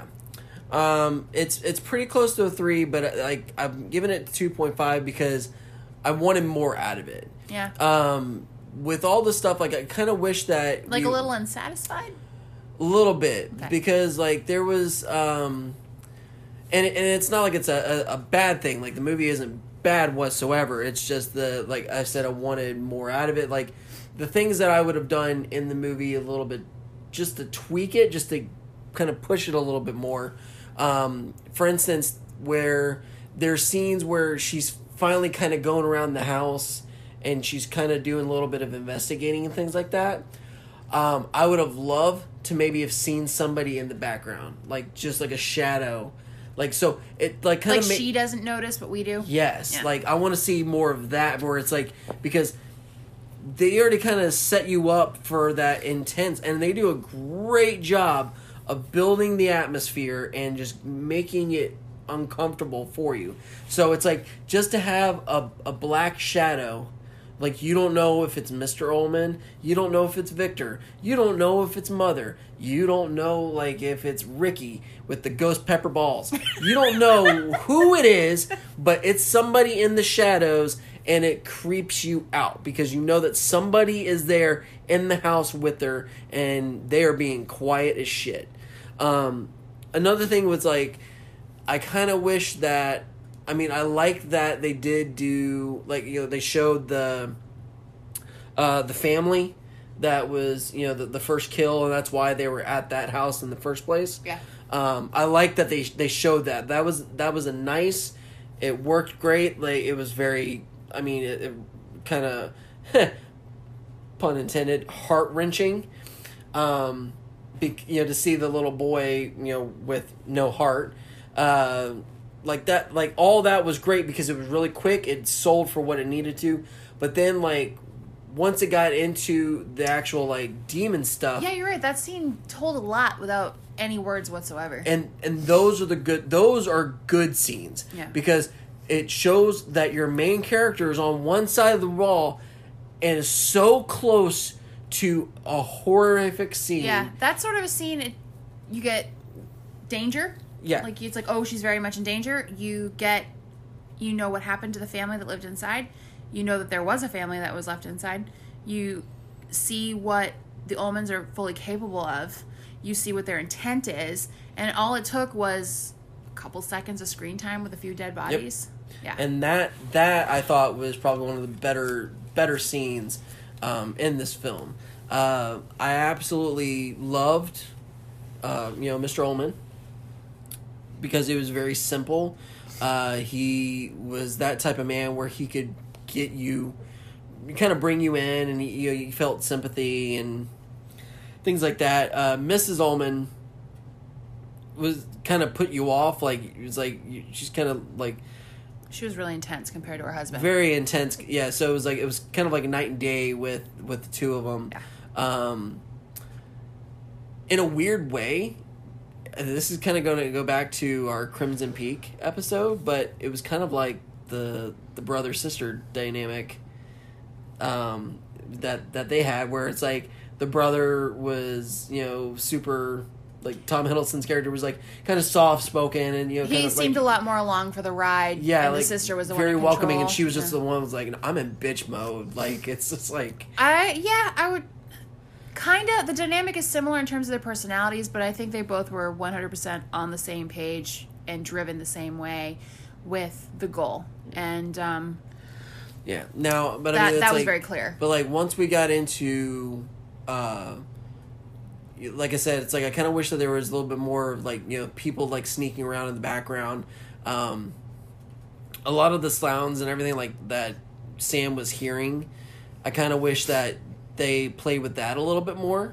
It's pretty close to a 3, but like I'm giving it 2.5 because I wanted more out of it. Yeah. With all the stuff, like I kind of wish that a little unsatisfied. A little bit, okay. Because like there was, and it's not like it's a bad thing. Like the movie isn't bad whatsoever. It's just like I said, I wanted more out of it. Like the things that I would have done in the movie a little bit, just to tweak it, just to kind of push it a little bit more. For instance, where there's scenes where she's finally kind of going around the house and she's kind of doing a little bit of investigating and things like that. I would have loved to maybe have seen somebody in the background, like just like a shadow, like so it like kind of she doesn't notice, but we do. Yes, yeah. Like I want to see more of that, where it's like because they already kind of set you up for that intense, and they do a great job of building the atmosphere and just making it uncomfortable for you. So it's like just to have a black shadow. Like, you don't know if it's Mr. Ullman. You don't know if it's Victor. You don't know if it's Mother. You don't know, like, if it's Ricky with the ghost pepper balls. You don't know who it is, but it's somebody in the shadows, and it creeps you out because you know that somebody is there in the house with her, and they are being quiet as shit. Another thing was, like, I kind of wish that... I mean, I like that they did do, like, you know, they showed the family that was, you know, the first kill, and that's why they were at that house in the first place. Yeah. I like that they showed that. That was a nice, it worked great. Like, it was very, I mean, it kind of, pun intended, heart-wrenching. You know, to see the little boy, you know, with no heart, like that, like all that was great because it was really quick. It sold for what it needed to, but then like once it got into the actual like demon stuff, yeah, you're right. That scene told a lot without any words whatsoever. And those are good scenes, yeah, because it shows that your main character is on one side of the wall and is so close to a horrific scene. Yeah, that's sort of a scene. You get danger. Yeah. Like, it's like, oh, she's very much in danger. You know what happened to the family that lived inside. You know that there was a family that was left inside. You see what the Ullmans are fully capable of. You see what their intent is. And all it took was a couple seconds of screen time with a few dead bodies. Yep. Yeah. And that I thought was probably one of the better scenes in this film. I absolutely loved, Mr. Ullman. Because it was very simple. He was that type of man where he could get you, kind of bring you in, and you felt sympathy and things like that. Mrs. Ullman was kind of put you off. Like, it was like she's kind of like, she was really intense compared to her husband. Very intense, yeah. So it was kind of like a night and day with the two of them. Yeah. In a weird way. This is kind of going to go back to our Crimson Peak episode, but it was kind of like the brother-sister dynamic that they had, where it's like the brother was, you know, super, like Tom Hiddleston's character was like kind of soft-spoken, and you know, he kind of seemed like, a lot more along for the ride. Yeah, and like, the sister was the very one in welcoming, control. and she was just the one who was like, I'm in bitch mode. Like, it's just like I would. Kind of, the dynamic is similar in terms of their personalities, but I think they both were 100% on the same page and driven the same way with the goal. And yeah, now, but that I mean, was like, very clear. But like once we got into, like I said, it's like I kind of wish that there was a little bit more like, you know, people like sneaking around in the background. A lot of the sounds and everything like that Sam was hearing, I kind of wish that they played with that a little bit more.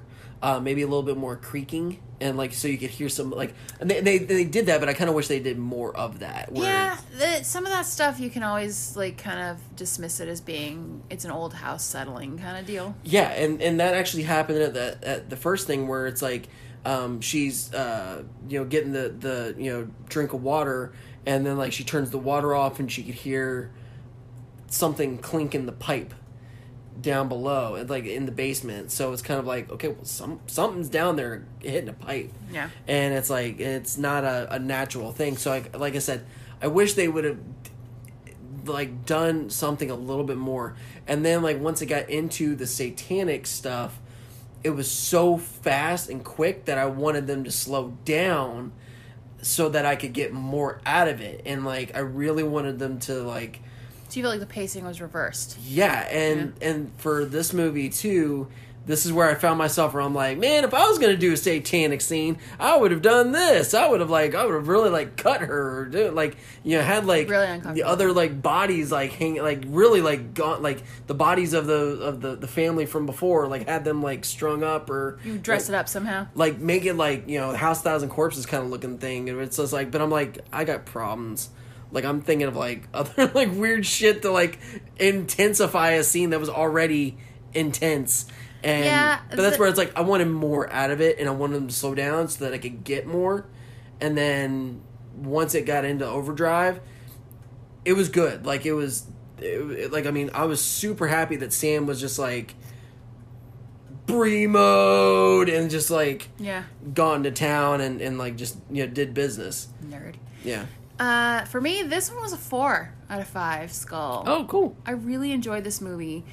maybe a little bit more creaking, and like so you could hear some like. And they did that, but I kind of wish they did more of that. Yeah, some of that stuff you can always like kind of dismiss it as being it's an old house settling kind of deal. Yeah, and that actually happened at the first thing where it's like she's getting the drink of water, and then like she turns the water off and she could hear something clink in the pipe down below and like in the basement. So it's kind of like, okay, well something's down there hitting a pipe. Yeah. And it's like it's not a natural thing. So like I said, I wish they would have like done something a little bit more. And then like once it got into the satanic stuff, it was so fast and quick that I wanted them to slow down so that I could get more out of it. And like I really wanted them to like. So you feel like the pacing was reversed? Yeah, and for this movie too, this is where I found myself where I'm like, man, if I was gonna do a satanic scene, I would have done this. I would have really like cut her or do like had like really the other like bodies like hang like really like gone like the bodies of the family from before, like had them like strung up or you dress it up somehow, like make it like House 1000 Corpses kind of looking thing. And it's just like, but I'm like, I got problems. Like, I'm thinking of, like, other, like, weird shit to, like, intensify a scene that was already intense. And, yeah. But that's where it's like, I wanted more out of it, and I wanted them to slow down so that I could get more. And then, once it got into overdrive, it was good. Like, I was super happy that Sam was just, like, Brie mode, and just, like, gone to town and like, just, did business. Nerd. Yeah. For me, this one was a 4 out of 5 Skull. Oh, cool. I really enjoyed this movie.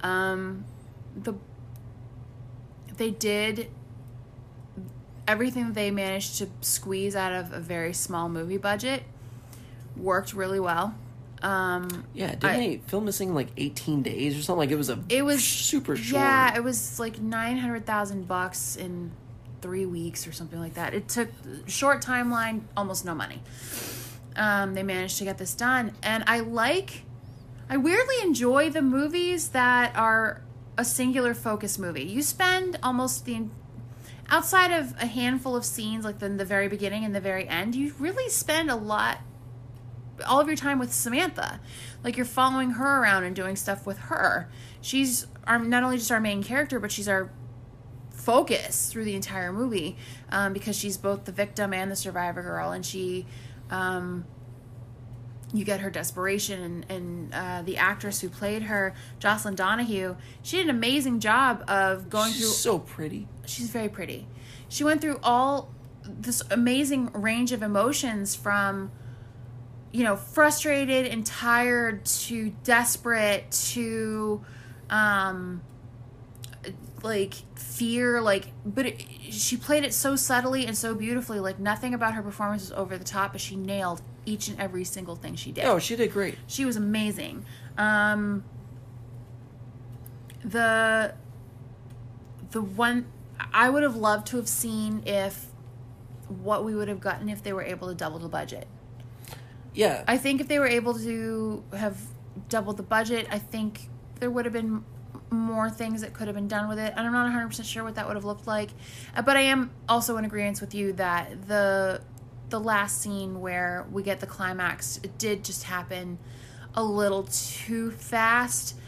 They did everything they managed to squeeze out of a very small movie budget. Worked really well. Didn't they film this thing in like 18 days or something? Like it was super short. Yeah, it was like $900,000 in 3 weeks or something like that. It took short timeline, almost no money. They managed to get this done. And I weirdly enjoy the movies that are a singular focus movie. You spend almost outside of a handful of scenes, like in the very beginning and the very end, you really spend all of your time with Samantha. Like, you're following her around and doing stuff with her. She's not only just our main character, but she's our focus through the entire movie, because she's both the victim and the survivor girl, and she... you get her desperation, and the actress who played her, Jocelyn Donahue, she did an amazing job of going through... She's so pretty. She's very pretty. She went through all this amazing range of emotions from, frustrated and tired to desperate to, like, fear, like, but she played it so subtly and so beautifully. Like, nothing about her performance was over the top, but she nailed each and every single thing she did. Oh, she did great. She was amazing. The one I would have loved to have seen what we would have gotten if they were able to double the budget. Yeah. I think if they were able to have doubled the budget, I think there would have been more things that could have been done with it. And I'm not 100% sure what that would have looked like. But I am also in agreement with you that the last scene where we get the climax, it did just happen a little too fast,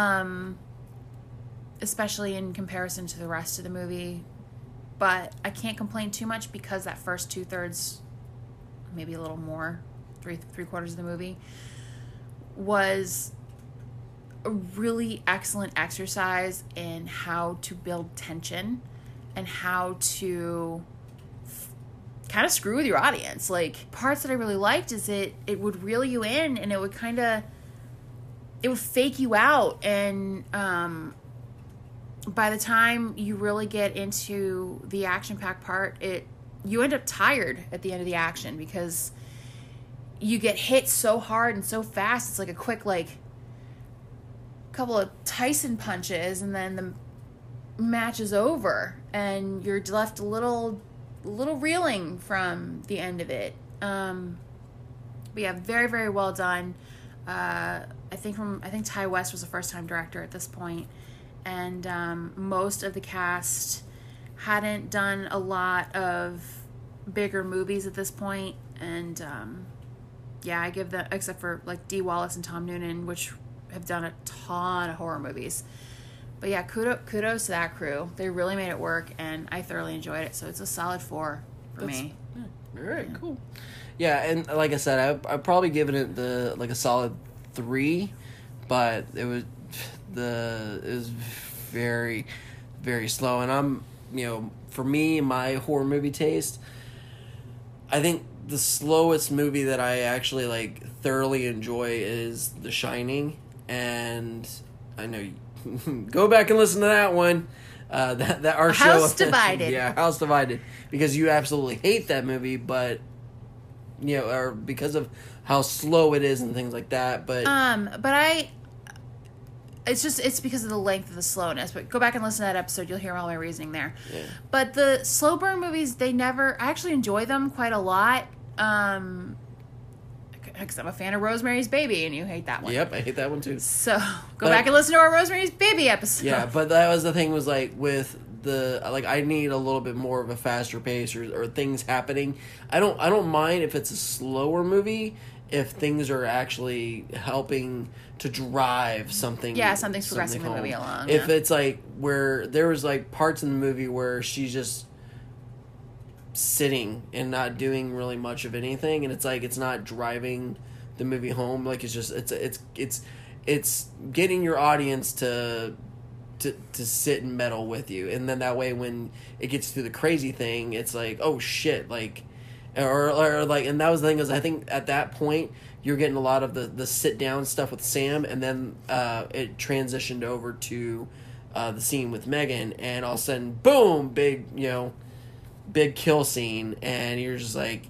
especially in comparison to the rest of the movie. But I can't complain too much because that first 2/3, maybe a little more, three quarters of the movie, was a really excellent exercise in how to build tension and how to kind of screw with your audience. Like, parts that I really liked is it would reel you in, and it would fake you out, and by the time you really get into the action-packed part, you end up tired at the end of the action because you get hit so hard and so fast. It's like a quick, like, couple of Tyson punches, and then the match is over, and you're left a little reeling from the end of it. But yeah, very, very well done. I think Ty West was a first-time director at this point, and most of the cast hadn't done a lot of bigger movies at this point, and yeah, I give them, except for like Dee Wallace and Tom Noonan, which have done a ton of horror movies. But yeah, kudos to that crew. They really made it work, and I thoroughly enjoyed it. So it's a solid 4 for me. Yeah. All right, cool. Yeah, and like I said, I probably given it a solid 3, but it was very, very slow. And I'm, for me, my horror movie taste, I think the slowest movie that I actually like thoroughly enjoy is The Shining, and I know go back and listen to that one. That our show House Divided. Yeah, House Divided, because you absolutely hate that movie, but or because of how slow it is and things like that. But it's because of the length of the slowness. But go back and listen to that episode; you'll hear all my reasoning there. Yeah. But the slow burn movies, I actually enjoy them quite a lot. Because I'm a fan of Rosemary's Baby, and you hate that one. Yep, I hate that one too. So go back and listen to our Rosemary's Baby episode. Yeah, but that was the thing, was like with I need a little bit more of a faster pace or things happening. I don't mind if it's a slower movie if things are actually helping to drive something. Yeah, something's progressing the movie along. If it's like where there was like parts in the movie where she's just sitting and not doing really much of anything, and it's like it's not driving the movie home, like it's just it's getting your audience to sit and meddle with you, and then that way when it gets to the crazy thing, it's like, oh shit, like or like, and that was the thing, is I think at that point you're getting a lot of the sit down stuff with Sam, and then it transitioned over to the scene with Megan, and all of a sudden boom, big kill scene, and you're just like,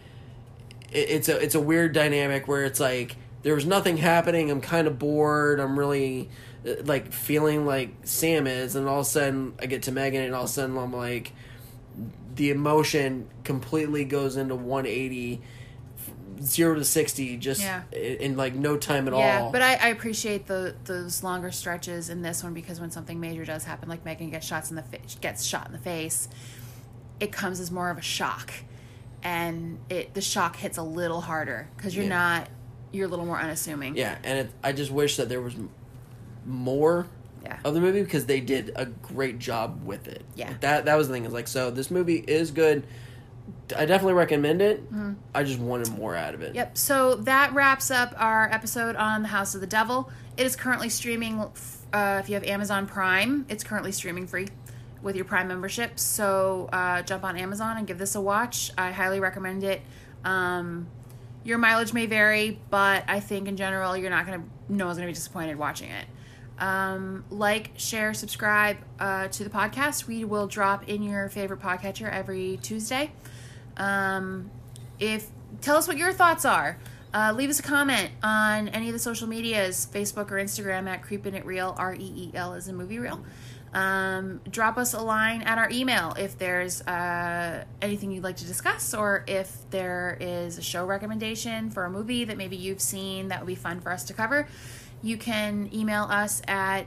it's a weird dynamic where it's like there was nothing happening, I'm kind of bored, I'm really like feeling like Sam is, and all of a sudden I get to Megan, and all of a sudden I'm like, the emotion completely goes into 180, 0 to 60 just in like no time at all. Yeah, but I appreciate those longer stretches in this one, because when something major does happen, like Megan gets shot in the face, it comes as more of a shock, and the shock hits a little harder because you're a little more unassuming. Yeah, and I just wish that there was more of the movie, because they did a great job with it. Yeah, that was the thing. Is like, so this movie is good. I definitely recommend it. Mm-hmm. I just wanted more out of it. Yep. So that wraps up our episode on The House of the Devil. It is currently streaming. If you have Amazon Prime, it's currently streaming free with your Prime membership. So jump on Amazon and give this a watch. I highly recommend it. Your mileage may vary, but I think in general no one's gonna be disappointed watching it. Like, share, subscribe to the podcast. We will drop in your favorite podcatcher every Tuesday. Tell us what your thoughts are. Leave us a comment on any of the social medias, Facebook or Instagram at Creepin' It Real, REEL as in movie reel. Drop us a line at our email if there's anything you'd like to discuss, or if there is a show recommendation for a movie that maybe you've seen that would be fun for us to cover. You can email us at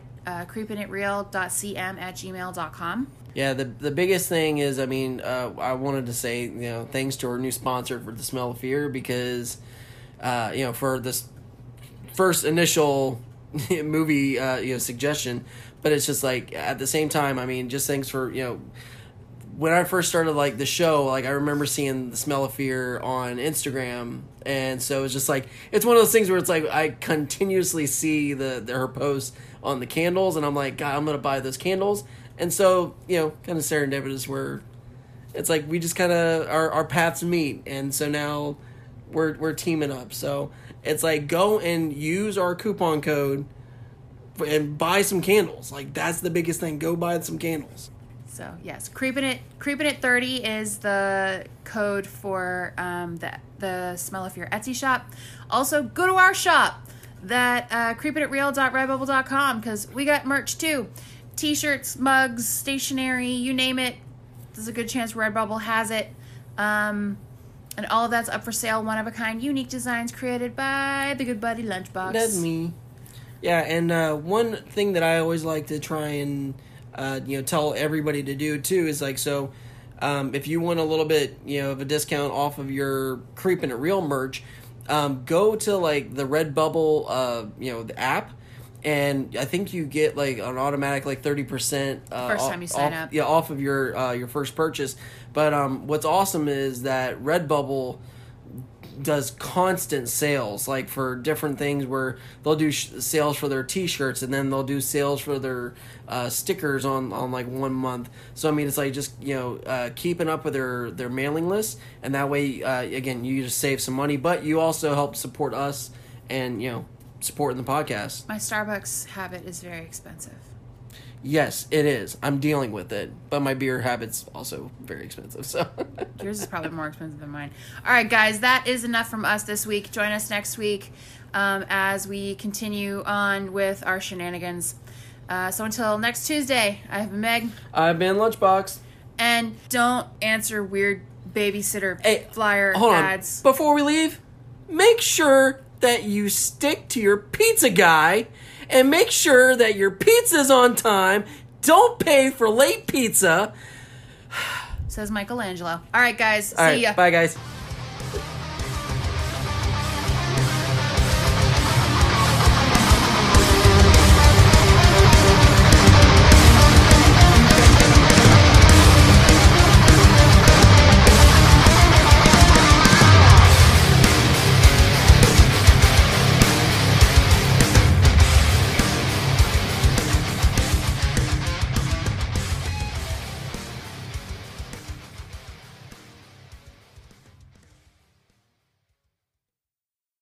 creepinitreal.cm@gmail.com. Yeah, the biggest thing is, I I wanted to say, thanks to our new sponsor for The Smell of Fear, because, for this first initial movie, suggestion, but it's just like, at the same time, just thanks for, when I first started like the show, like I remember seeing The Smell of Fear on Instagram, and so it's just like, it's one of those things where it's like I continuously see her posts on the candles, and I'm like, God, I'm gonna buy those candles. And so, kind of serendipitous, where it's like we just kind of our paths meet, and so now we're teaming up. So it's like, go and use our coupon code and buy some candles. Like, that's the biggest thing. Go buy some candles. So yes, Creepin' It 30 is the code for the Smell of Fear Etsy shop. Also, go to our shop, that creepinitreal.redbubble.com, because we got merch too. T-shirts, mugs, stationery, you name it. There's a good chance Redbubble has it. And all of that's up for sale. One of a kind, unique designs created by the good buddy Lunchbox. That's me. Yeah, and one thing that I always like to try and tell everybody to do too is like, so if you want a little bit of a discount off of your Creepin' It Real merch, go to like the Redbubble the app, and I think you get like an automatic like 30% first time you sign up. Yeah, off of your first purchase. But what's awesome is that Redbubble does constant sales, like for different things where they'll do sales for their t-shirts, and then they'll do sales for their stickers on like 1 month. So I mean, it's like just keeping up with their mailing list, and that way again you just save some money, but you also help support us and supporting the podcast. My Starbucks habit is very expensive. Yes, it is. I'm dealing with it, but my beer habit's also very expensive. So yours is probably more expensive than mine. All right, guys, that is enough from us this week. Join us next week as we continue on with our shenanigans. So until next Tuesday, I have been Meg. I've been Lunchbox. And don't answer weird babysitter flyer hold ads. On. Before we leave, make sure that you stick to your pizza guy. And make sure that your pizza's on time. Don't pay for late pizza. Says Michelangelo. All right, guys. See ya. Bye, guys.